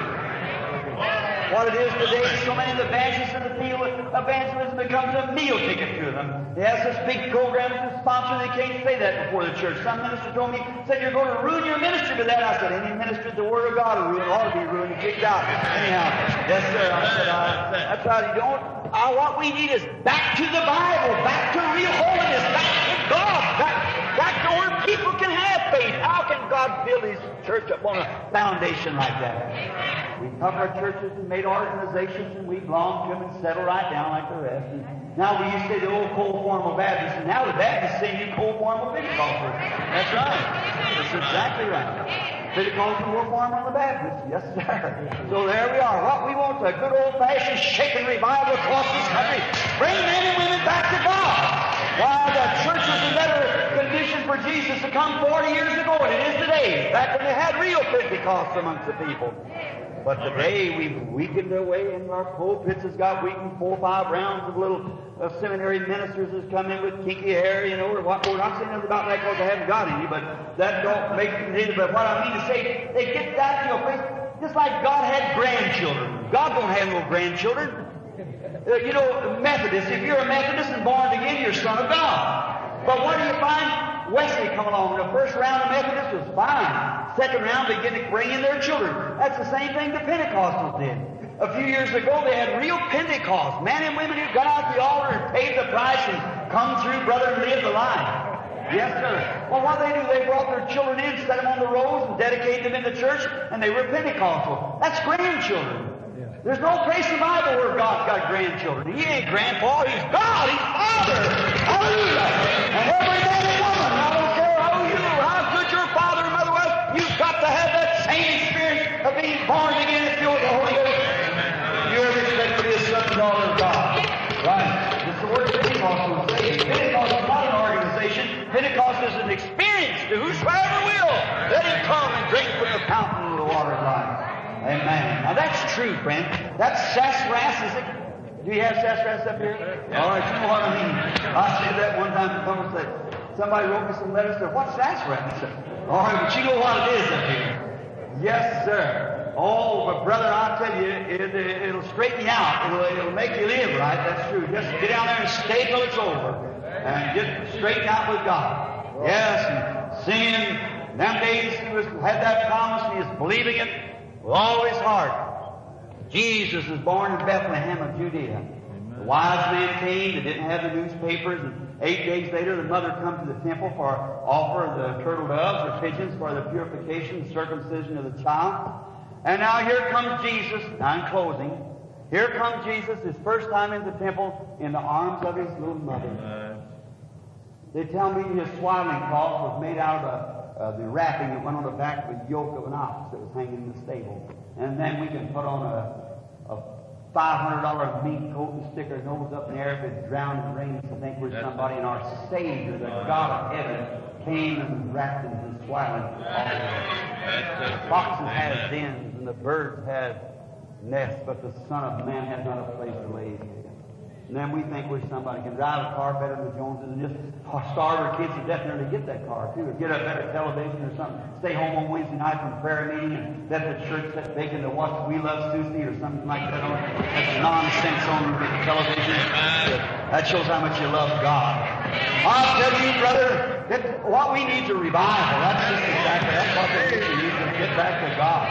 What it is today, so many of the evangelists in the field, evangelism becomes a meal ticket to them. They have such big programs to sponsor, they can't say that before the church. Some minister told me, said, you're going to ruin your ministry with that. I said, any ministry the Word of God will ruin, ought to be ruined and kicked out. Anyhow, yes, sir. I said, I, that's right. You don't, uh, what we need is back to the Bible, back to real holiness, back to God, back, back to where people can have faith. How can God build His church upon a foundation like that? We took our churches and made organizations, and we belonged to them and settled right down like the rest. And now we used to say the old cold form of Baptists, and now the Baptists say you cold form of Pentecostals. That's right. That's exactly right. Pentecostals will form on the Baptists. Yes, sir. So there we are. What we want is a good old-fashioned shaking revival across this country. Bring men and women back to God. Why, the church was in better condition for Jesus to come forty years ago than it is today, back when they had real Pentecost amongst the people. But today we've weakened away, and our pulpits has got weakened. Four or five rounds of little uh, seminary ministers has come in with kinky hair, you know, or what. We're not saying nothing about that because they haven't got any, but that don't make it. But what I mean to say, they get that, you know, face, just like God had grandchildren. God don't have no grandchildren. Uh, you know, Methodists, if you're a Methodist and born again, you're a son of God. But what do you find? Wesley come along. The first round of Methodists was fine. Second round, they began to bring in their children. That's the same thing the Pentecostals did. A few years ago, they had real Pentecost. Men and women who got out the altar and paid the price and come through, brother, and lived the life. Yes, sir. Well, what they do, they brought their children in, set them on the rows, and dedicated them in the church, and they were Pentecostal. That's grandchildren. There's no place in the Bible where God's got grandchildren. He ain't grandpa, He's God, He's Father. Hallelujah. And every man and woman, I don't care how you, how good your father and mother was, you've got to have that same experience of being born again and filled with the Holy Ghost. You ever expect to be a son and daughter of God? Right. It's the word Pentecost will say. Pentecost is not an organization. Pentecost is an experience to whosoever will. Let him come and drink from the fountain of the water of life. Amen. Now that's true, friend. That's sassafras, is it? Do you have sassafras up here? Yeah. All right, you know what I mean. I said that one time. Someone said, somebody wrote me some letters. Said, what's sassafras? I said, all right, but you know what it is up here. Yes, sir. Oh, but brother, I'll tell you, it, it, it'll straighten you out. It'll, it'll make you live right. That's true. Just get down there and stay till it's over, and get straightened out with God. Yes, and singing. Them days he was had that promise, and he was believing it with all his heart. Jesus was born in Bethlehem of Judea. Amen. The wise man came. They didn't have the newspapers. And eight days later, the mother come to the temple for offer of the turtle doves or pigeons for the purification and circumcision of the child. And now here comes Jesus. Now in closing, here comes Jesus, his first time in the temple, in the arms of his little mother. Amen. They tell me his swaddling cloth was made out of a Uh, the wrapping that went on the back of the yoke of an ox that was hanging in the stable. And then we can put on a, a five hundred dollar mink coat and stick our nose up in the air if it's drowned in rain to think we're somebody. And our Savior, the God of heaven, came and was wrapped in his swaddling cloth. Foxes had dens and the birds had nests, but the Son of Man had not a place to lay his head. And then we think we're somebody can drive a car better than the Joneses and just starve our kids to death and nearly get that car too, or get a better television or something. Stay home on Wednesday night from prayer meeting and let the church set bacon to watch We Love Susie or something like that. On that's nonsense on the television. That shows how much you love God. I'll tell you, brother, that what we need is a revival. That's just exactly that's what we need to get back to God.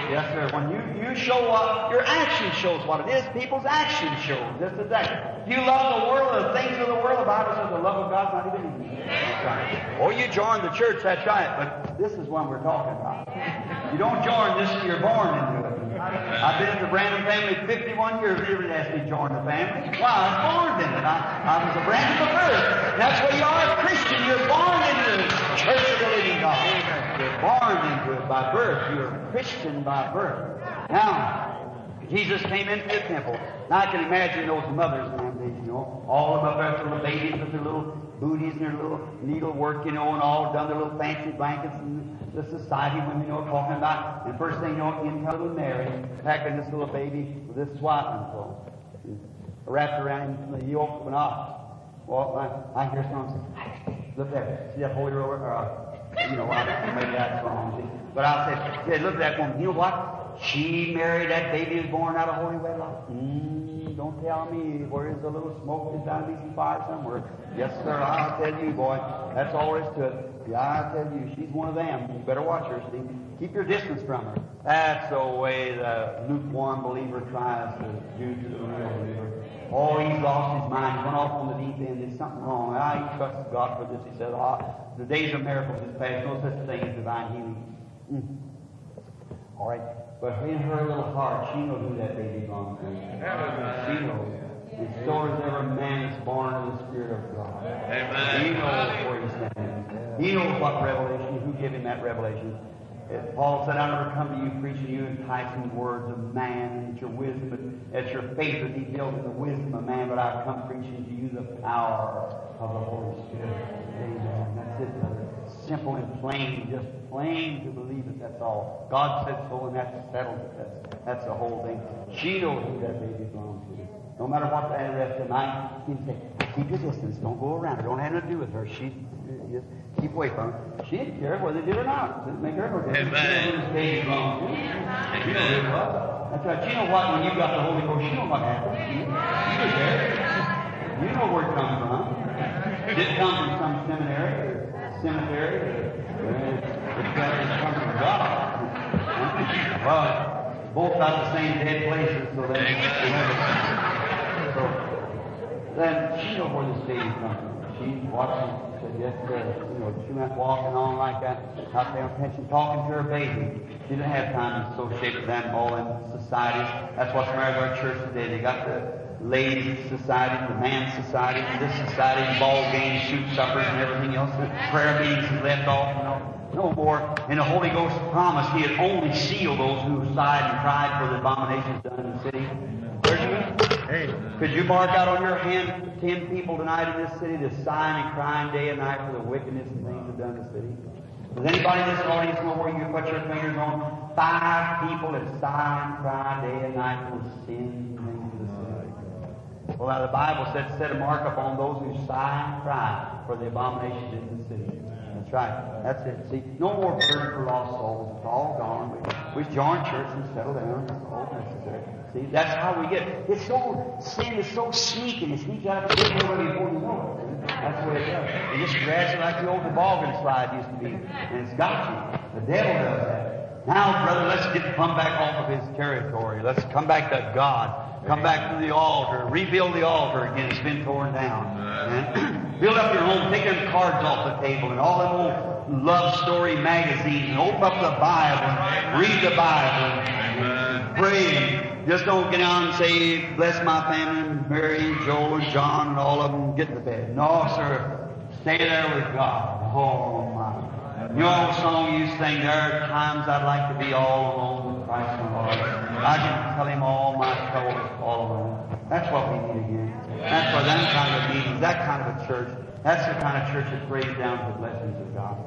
Yes, sir. When you, you show what, your action shows what it is. People's action shows. Just exactly. If you love the world, the things of the world, the Bible says the love of God's not even in you. That's right. Or you join the church, that's right. But this is what we're talking about. You don't join this till you're born into it. I've been in the Branham family fifty-one years. They never asked me to join the family. Why? I was born in it. I, I was a Branham of birth. That's what you are, a Christian. You're born into the church of the living God. You're born into it by birth. You're a Christian by birth. Now, Jesus came into the temple. Now I can imagine those mothers in them days, you know, all of them up there, little babies with their little booties and their little needlework, you know, and all done their little fancy blankets and the society women, you know, talking about. And first thing you know, in comes little Mary, packing this little baby with this swaddling cloth, wrapped around him from the yoke of an ox. Well, I, I hear someone say, hey, look there, see that holy roller? Or, uh, you know, I maybe that's wrong. But I'll say, hey, look at that woman. You know what? She married that baby was born out of holy wedlock. Mm, don't tell me where is the little smoke? There's got to be some fire somewhere. Yes, sir, I'll tell you, boy. That's all there is to it. Yeah, I'll tell you, she's one of them. You better watch her, Steve. Keep your distance from her. That's the way the lukewarm believer tries to do to the real believer. Oh, he's lost his mind. He went off on the deep end. There's something wrong. Ah, he trusts God for this. He said, ah, the days of miracles is past. No such thing as divine healing. Mm. All right. But in her little heart, she knows who that baby belongs to. She knows. And so does every man that's born of the Spirit of God. Amen. He knows where he stands. He knows what revelation, who gave him that revelation. If Paul said, I never come to you preaching you enticing words of man, and it's your wisdom, but that your faith would be built in the wisdom of man, but I've come preaching to you the power of the Holy Spirit. Amen. That's it, brother. Simple and plain, just plain to believe it, that's all. God said so, and that's settled it. That's, that's the whole thing. She knows who that baby belongs to. No matter what the rest of the night, he can say, keep your distance, don't go around her, don't have nothing to do with her. She, just keep away from her. She didn't care whether they did or not. It didn't make her no difference. She knows who this baby belongs to. She knows who it was. That's right. She knows what, when you got the Holy Ghost, she knows what happened. You, you were there. You know where it comes from. It didn't come from some seminary or cemetery. It's got to come from God. Well, both got the same dead places, so they so then she knows where this baby comes from. She's watching, said, yes, uh, you know, she went walking on like that, out there on pension, talking to her baby. She didn't have time to associate with them all in societies. That's what's married our church today. They got the ladies' society, the man's society, this society, ball games, shoot suppers, and everything else. The prayer meetings is left off, you know. No more. And the Holy Ghost promised He had only sealed those who sighed and cried for the abominations done in the city. Where's you? Hey. Could you mark out on your hand ten people tonight in this city that's sighing and crying day and night for the wickedness and things that done in the city? Does anybody in this audience know where you can put your fingers on? Five people that sigh and cry day and night for the sin and things of the city. Well, now the Bible said, set a mark upon those who sigh and cry for the abominations in the city. That's right. That's it. See, no more burden for lost souls. It's all gone. We, we join church and settle down. That's all necessary. See, that's how we get. It's so, sin is so sneaky. It sneaks out of the door before you know it. That's the way it does. It just grabs you like the old toboggan slide used to be. And it's got you. The devil does that. Now, brother, let's get come back off of his territory. Let's come back to God. Come back to the altar. Rebuild the altar again. It's been torn down. And build up your home. Take them cards off the table and all them old love story magazines and open up the Bible and read the Bible and pray. Just don't get down and say, bless my family, Mary, Joe, and John, and all of them, get to bed. No, sir. Stay there with God. Oh, my. You know the song you sing, there are times I'd like to be all alone with Christ my Lord. I can tell Him all my troubles all alone. That's what we need again. That's what that kind of meetings, that kind of a church, that's the kind of church that prays down the blessings of God.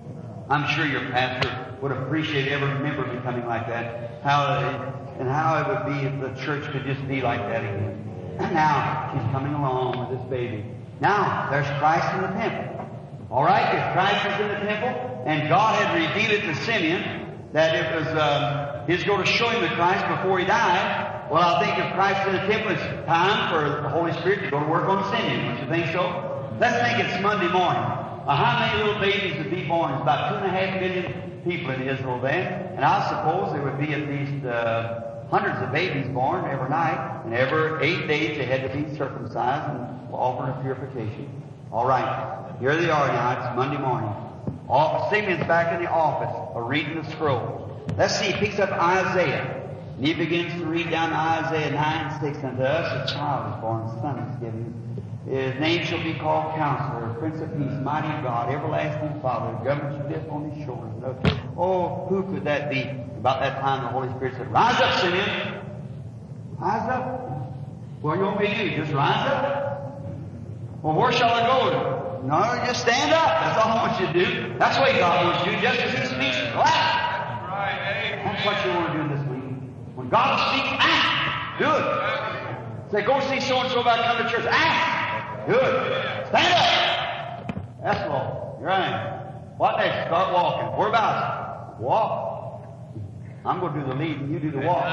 I'm sure your pastor would appreciate every member becoming like that. How it, and how it would be if the church could just be like that again. And now she's coming along with this baby. Now there's Christ in the temple. All right, if Christ is in the temple, and God had revealed it to Simeon that it was uh, He's going to show him the Christ before he died. Well, I think if Christ is in the temple, it's time for the Holy Spirit to go to work on Simeon. Don't you think so? Let's think it's Monday morning. Uh, how many little babies would be born? It's about two and a half million people in Israel then, and I suppose there would be at least uh, hundreds of babies born every night, and every eight days they had to be circumcised and offered a purification. All right, here they are now. It's Monday morning. All, Simeon's back in the office, uh, reading the scroll. Let's see, he picks up Isaiah. And he begins to read down to Isaiah nine six. Unto us a child is born, a son is given. His name shall be called Counselor, Prince of Peace, Mighty God, Everlasting Father. The government shall be upon his shoulders. Oh, who could that be? About that time the Holy Spirit said, Rise up, Simeon. Rise up. What do you want me to do? Just rise up? Well, where shall I go? No, just stand up. That's all I want you to do. That's what God wants you to do, just as He speaks. Laugh. That's what you want to do this week. When God speaks, act. Do it. Say, go see so-and-so about come to church. Act. Do it. Stand up. That's all. You're right. What next? Start walking. Whereabouts? Walk. I'm going to do the lead and you do the walk.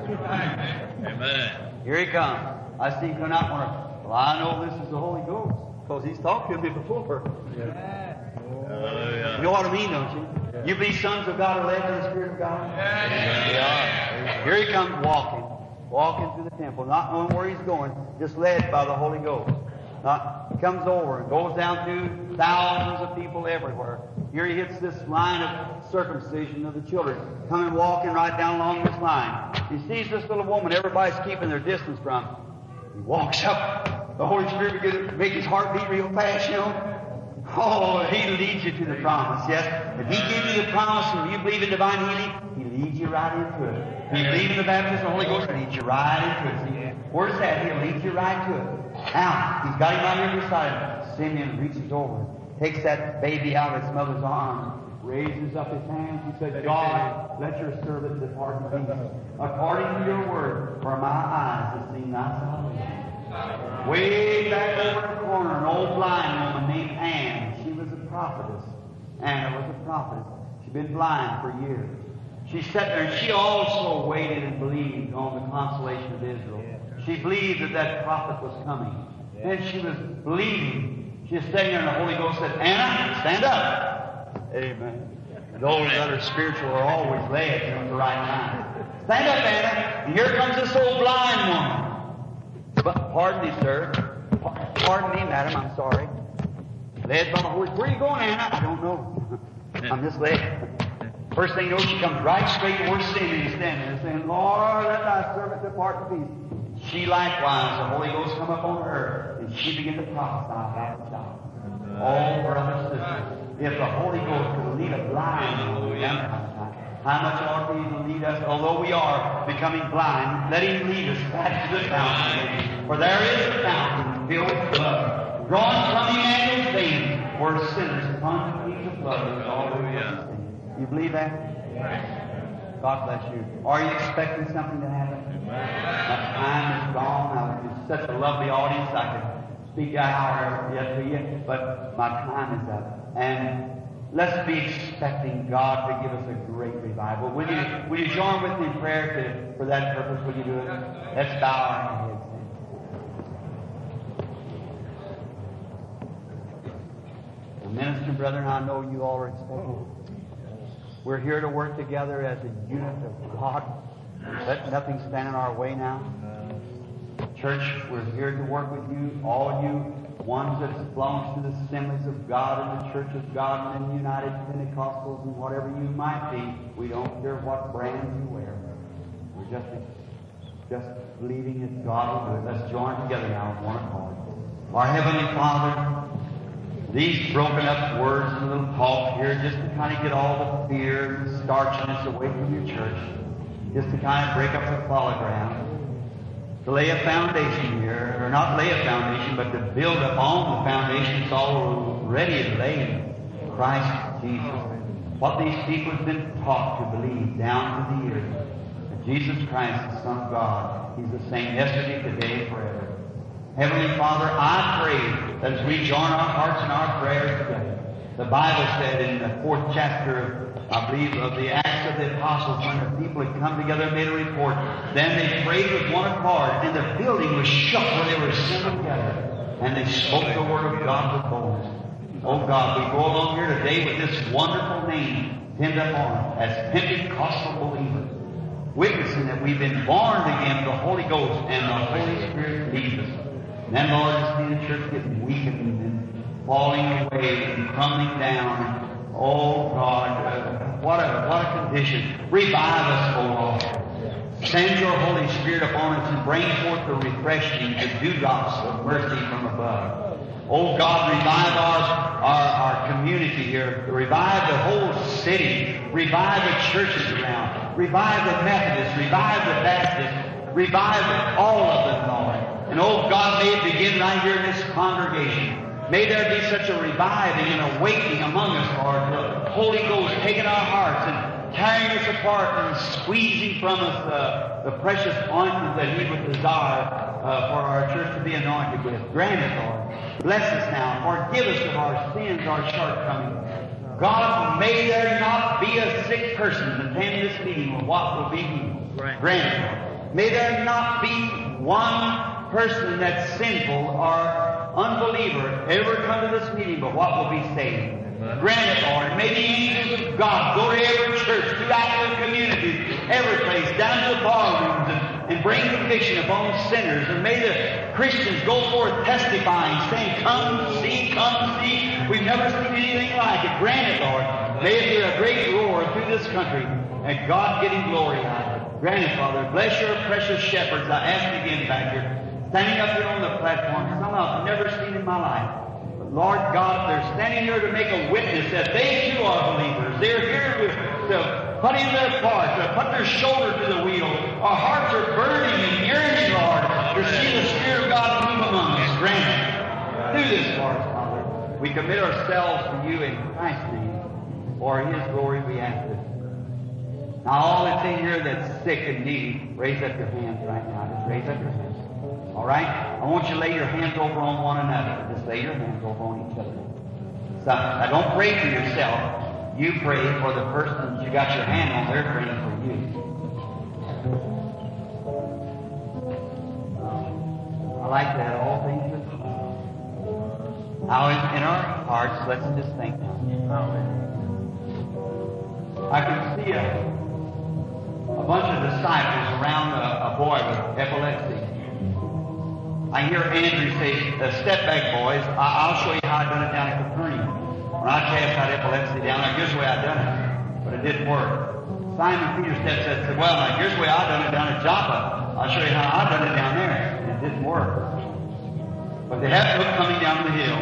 Amen. Here he comes. I see him come out and well, I know this is the Holy Ghost because he's talked to me before. Hallelujah. You know what I mean, don't you? You believe sons of God are led by the Spirit of God? They are. Here he comes walking. Walking through the temple, not knowing where he's going, just led by the Holy Ghost. Not, he comes over and goes down through thousands of people everywhere. Here he hits this line of circumcision of the children, coming walking right down along this line. He sees this little woman everybody's keeping their distance from. He walks up. The Holy Spirit begins to make his heart beat real fast, you know. Oh, he leads you to the promise, yes. If he gives you the promise and you believe in divine healing, he leads you right into it. If you believe in the baptism of the Holy Ghost, he leads you right into it. See, where's that? He'll lead you right to it. Now, he's got him right here beside him. Simeon reaches over, takes that baby out of its mother's arms, raises up his hands. He said, God, let your servant depart in peace, according to your word, for my eyes have seen thy salvation. Way back over in the corner, an old blind woman named Anne. She was a prophetess. Anna was a prophetess. She'd been blind for years. She sat there and she also waited and believed on the consolation of Israel. She believed that that prophet was coming. And she was believing. She was standing there and the Holy Ghost said, Anna, stand up. Amen. Those that are spiritual are always led at the right time. Stand up, Anna. And here comes this old blind woman. But pardon me, sir. Pardon me, madam, I'm sorry. Led by the Holy Spirit. Where are you going, Anna? I don't know. I'm just led. First thing you know, she comes right straight where Simeon is standing there saying, Lord, let thy servant depart in peace. She likewise, the Holy Ghost come upon her, and she began to prophesy about the child. Oh, brothers and sisters, if the Holy Ghost could lead a blind man, how much more will He lead us, although we are becoming blind, let Him lead us back to the fountain. For there is a fountain filled with blood, drawn from Emmanuel's veins, where sinners plunge into the blood. All the way. You believe that? God bless you. Are you expecting something to happen? My time is gone. Now, it's such a lovely audience. I could speak an hour yet to you, but my time is up. And let's be expecting God to give us a great revival. Will you, will you join with me in prayer to, for that purpose? Will you do it? Let's bow our heads. Now, minister, brethren, I know you all are expecting. We're here to work together as a unit of God. Let nothing stand in our way now. Church, we're here to work with you, all you ones that belong to the assemblies of God and the Church of God and the United Pentecostals and whatever you might be. We don't care what brand you wear. We're just, just believing that God will do it. Let's join together now with one accord. Our Heavenly Father, these broken up words and little talk here just to kind of get all the fear and starchiness away from your church, just to kind of break up the fallow ground, to lay a foundation here, or not lay a foundation, but to build upon the foundation that's already laid, Christ Jesus. What these people have been taught to believe down to the years, that Jesus Christ, the Son of God, He's the same yesterday, today, and forever. Heavenly Father, I pray that as we join our hearts and our prayers together, the Bible said in the fourth chapter, I believe, of the Acts of the Apostles, when the people had come together and made a report, then they prayed with one accord, and the building was shook where they were assembled together, and they spoke the word of God with boldness. Oh God, we go along here today with this wonderful name, pinned up on us as Pentecostal believers, witnessing that we've been born again, the Holy Ghost and the Holy Spirit leads us. And then, Lord, just see the church getting weakened and falling away and crumbling down. Oh, God, uh, what a, what a condition. Revive us, O Lord. Send your Holy Spirit upon us and bring forth the refreshing, the dewdrops of mercy from above. Oh, God, revive our, our, our community here. Revive the whole city. Revive the churches around. Revive the Methodists. Revive the Baptists. Revive all of them, Lord. And, oh, God, may it begin right here in this congregation. May there be such a reviving and awakening among us, Lord. The Holy Ghost taking our hearts and tearing us apart and squeezing from us uh, the precious ointment that He would desire uh, for our church to be anointed with. Grant it, Lord. Bless us now. Forgive us of our sins, our shortcomings. God, may there not be a sick person attending this meeting with what will be healed. Grant it, Lord. May there not be one person that's sinful or unbeliever ever come to this meeting but what will be saved. Grant it, Lord. May the angels of God go to every church, throughout the communities, every place, down to the barrooms, and, and bring conviction upon sinners. And may the Christians go forth testifying, saying, come see, come see. We've never seen anything like it. Grant it, Lord. May it be a great roar through this country, and God getting glory out of it. Grant it, Father. Bless your precious shepherds. I ask again back here, standing up here on the platform, some I've never seen in my life. But Lord God, they're standing here to make a witness that they too are believers. They're here to, to put in their part, to put their shoulder to the wheel. Our hearts are burning and yearning, Lord, to see the Spirit of God move among us. Grant it. Do this for us, Father. We commit ourselves to you in Christ's name. For His glory we ask this. Now all that's in here that's sick and needy, raise up your hands right now. Just raise up your hands. All right? I want you to lay your hands over on one another. Just lay your hands over on each other. So, now don't pray for yourself. You pray for the person that you got your hand on. They're praying for you. I like that. All things are cool. Now in, in our hearts, let's just think now. I can see a, a bunch of disciples around a, a boy with epilepsy. I hear Andrew say, uh, step back, boys. I, I'll show you how I done it down at Capernaum. When I cast out epilepsy down there, here's the way I done it. But it didn't work. Simon Peter stepped up and said, well, now, here's the way I done it down at Joppa. I'll show you how I done it down there. And it didn't work. But they have look coming down the hill.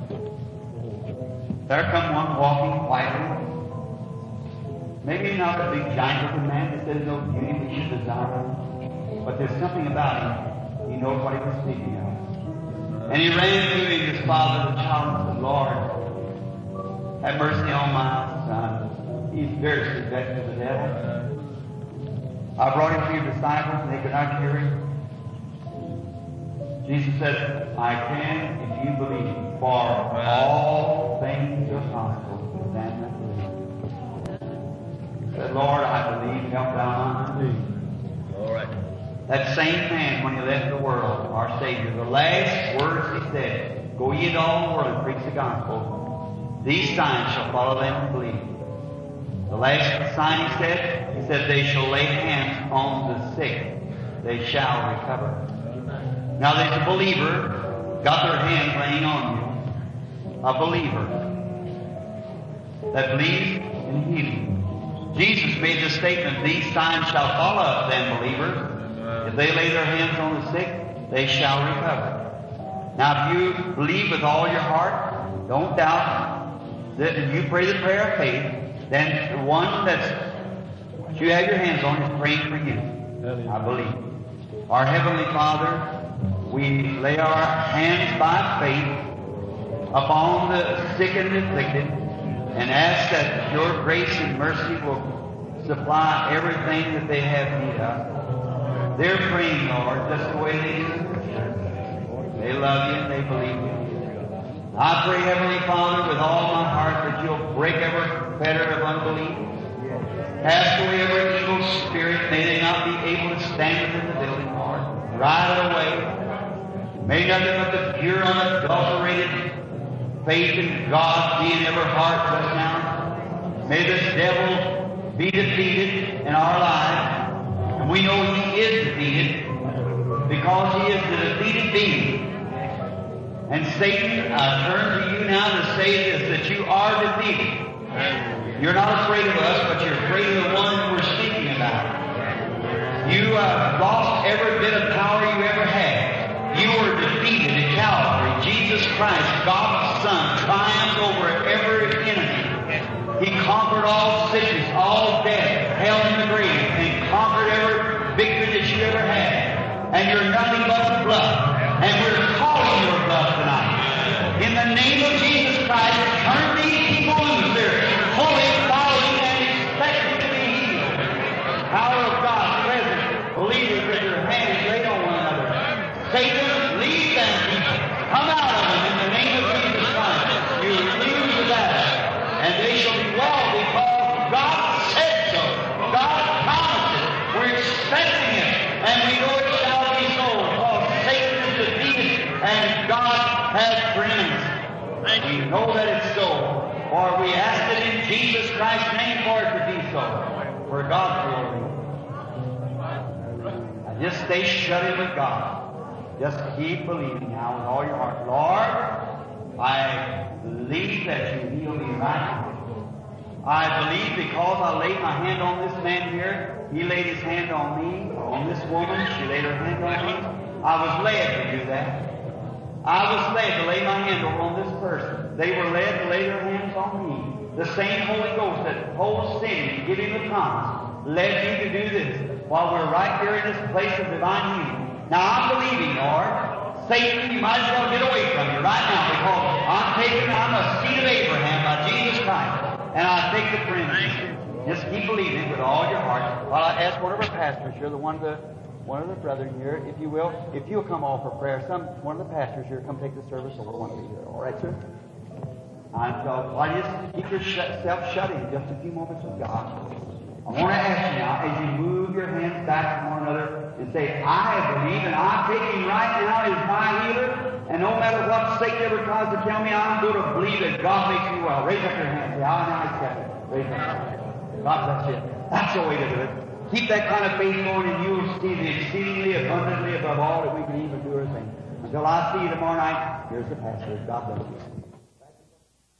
There come one walking quietly. Maybe not a big giant looking man that says no beauty we should desire. But there's something about him. He knows what he was speaking of. And he ran to his father, the child, and said, Lord, have mercy on my son. He's very subject to the devil. I brought him to your disciples, and they could not cure him. Jesus said, I can if you believe, for all things are possible to them that believe. He said, Lord, I believe, help thou my unbelief. All right. That same man, when he left the world, our Savior, the last words he said, go ye into all the world and preach the gospel. These signs shall follow them who believe. The last sign he said, he said, they shall lay hands on the sick. They shall recover. Now there's a believer, got their hands laying on you. A believer that believes in healing. Jesus made the statement, these signs shall follow up them believers. If they lay their hands on the sick, they shall recover. Now, if you believe with all your heart, don't doubt, that if you pray the prayer of faith, then the one that's you have your hands on is praying for you. I believe. Our Heavenly Father, we lay our hands by faith upon the sick and afflicted and ask that your grace and mercy will supply everything that they have need of. They're praying, Lord, just the way they do. They love you and they believe you. I pray, Heavenly Father, with all my heart that you'll break every fetter of unbelief. Cast away every evil spirit. May they not be able to stand within the building, Lord. Drive it away. May nothing but the pure, unadulterated faith in God be in every heart just now. May this devil be defeated in our lives. And we know he is defeated because he is the defeated being. And Satan, I turn to you now to say this, that you are defeated. You're not afraid of us, but you're afraid of the one we're speaking about. You have lost every bit of power you ever had. You were defeated at Calvary. Jesus Christ, God's Son, triumphed over every enemy. He conquered all sickness, all death, hell and the grave, and conquered every victory that you ever had. And you're nothing but blood. And we're calling your blood tonight. In the name of Jesus Christ, turn these people loose. They're holy, following, and expecting to be healed. Power of God present. Believers with your hands laid on one another. Satan, leave them people. Come out of them in the name of Jesus Christ. You lose the battle. And they shall be well because God said so. God promised it. We're expecting it. And we know it shall be so. Because Satan is defeated and God has preeminence. And we know that it's so. For we ask it in Jesus Christ's name for it to be so. For God's glory. Now just stay shut in with God. Just keep believing now with all your heart. Lord, I believe that you heal me right now. I believe because I laid my hand on this man here, he laid his hand on me, on this woman, she laid her hand on me. I was led to do that. I was led to lay my hand on this person. They were led to lay their hands on me. The same Holy Ghost that told Simeon to give him the promise led me to do this while we're right here in this place of divine healing. Now I'm believing, Lord. Satan, you might as well get away from you right now because I'm taking, I'm a seed of Abraham by Jesus Christ. And I take the preeminence. Just keep believing with all your heart. While I ask one of our pastors here, the one of the one of the brethren here, if you will, if you'll come offer prayer, some one of the pastors here, come take the service over one of you here. All right, sir? And so, while you just keep yourself shut in just a few moments with God, I want to ask you now, as you move your hands back from one another and say, I believe and I take him right now as my healer, and no matter what Satan ever tries to tell me, I'm going to believe that God makes me well. Raise up your hands. Say, I now accept it. Raise up your hands. God bless you. That's the way to do it. Keep that kind of faith going, and you'll see the exceedingly abundantly above all that we can even do or think. Until I see you tomorrow night, here's the pastor. God bless you.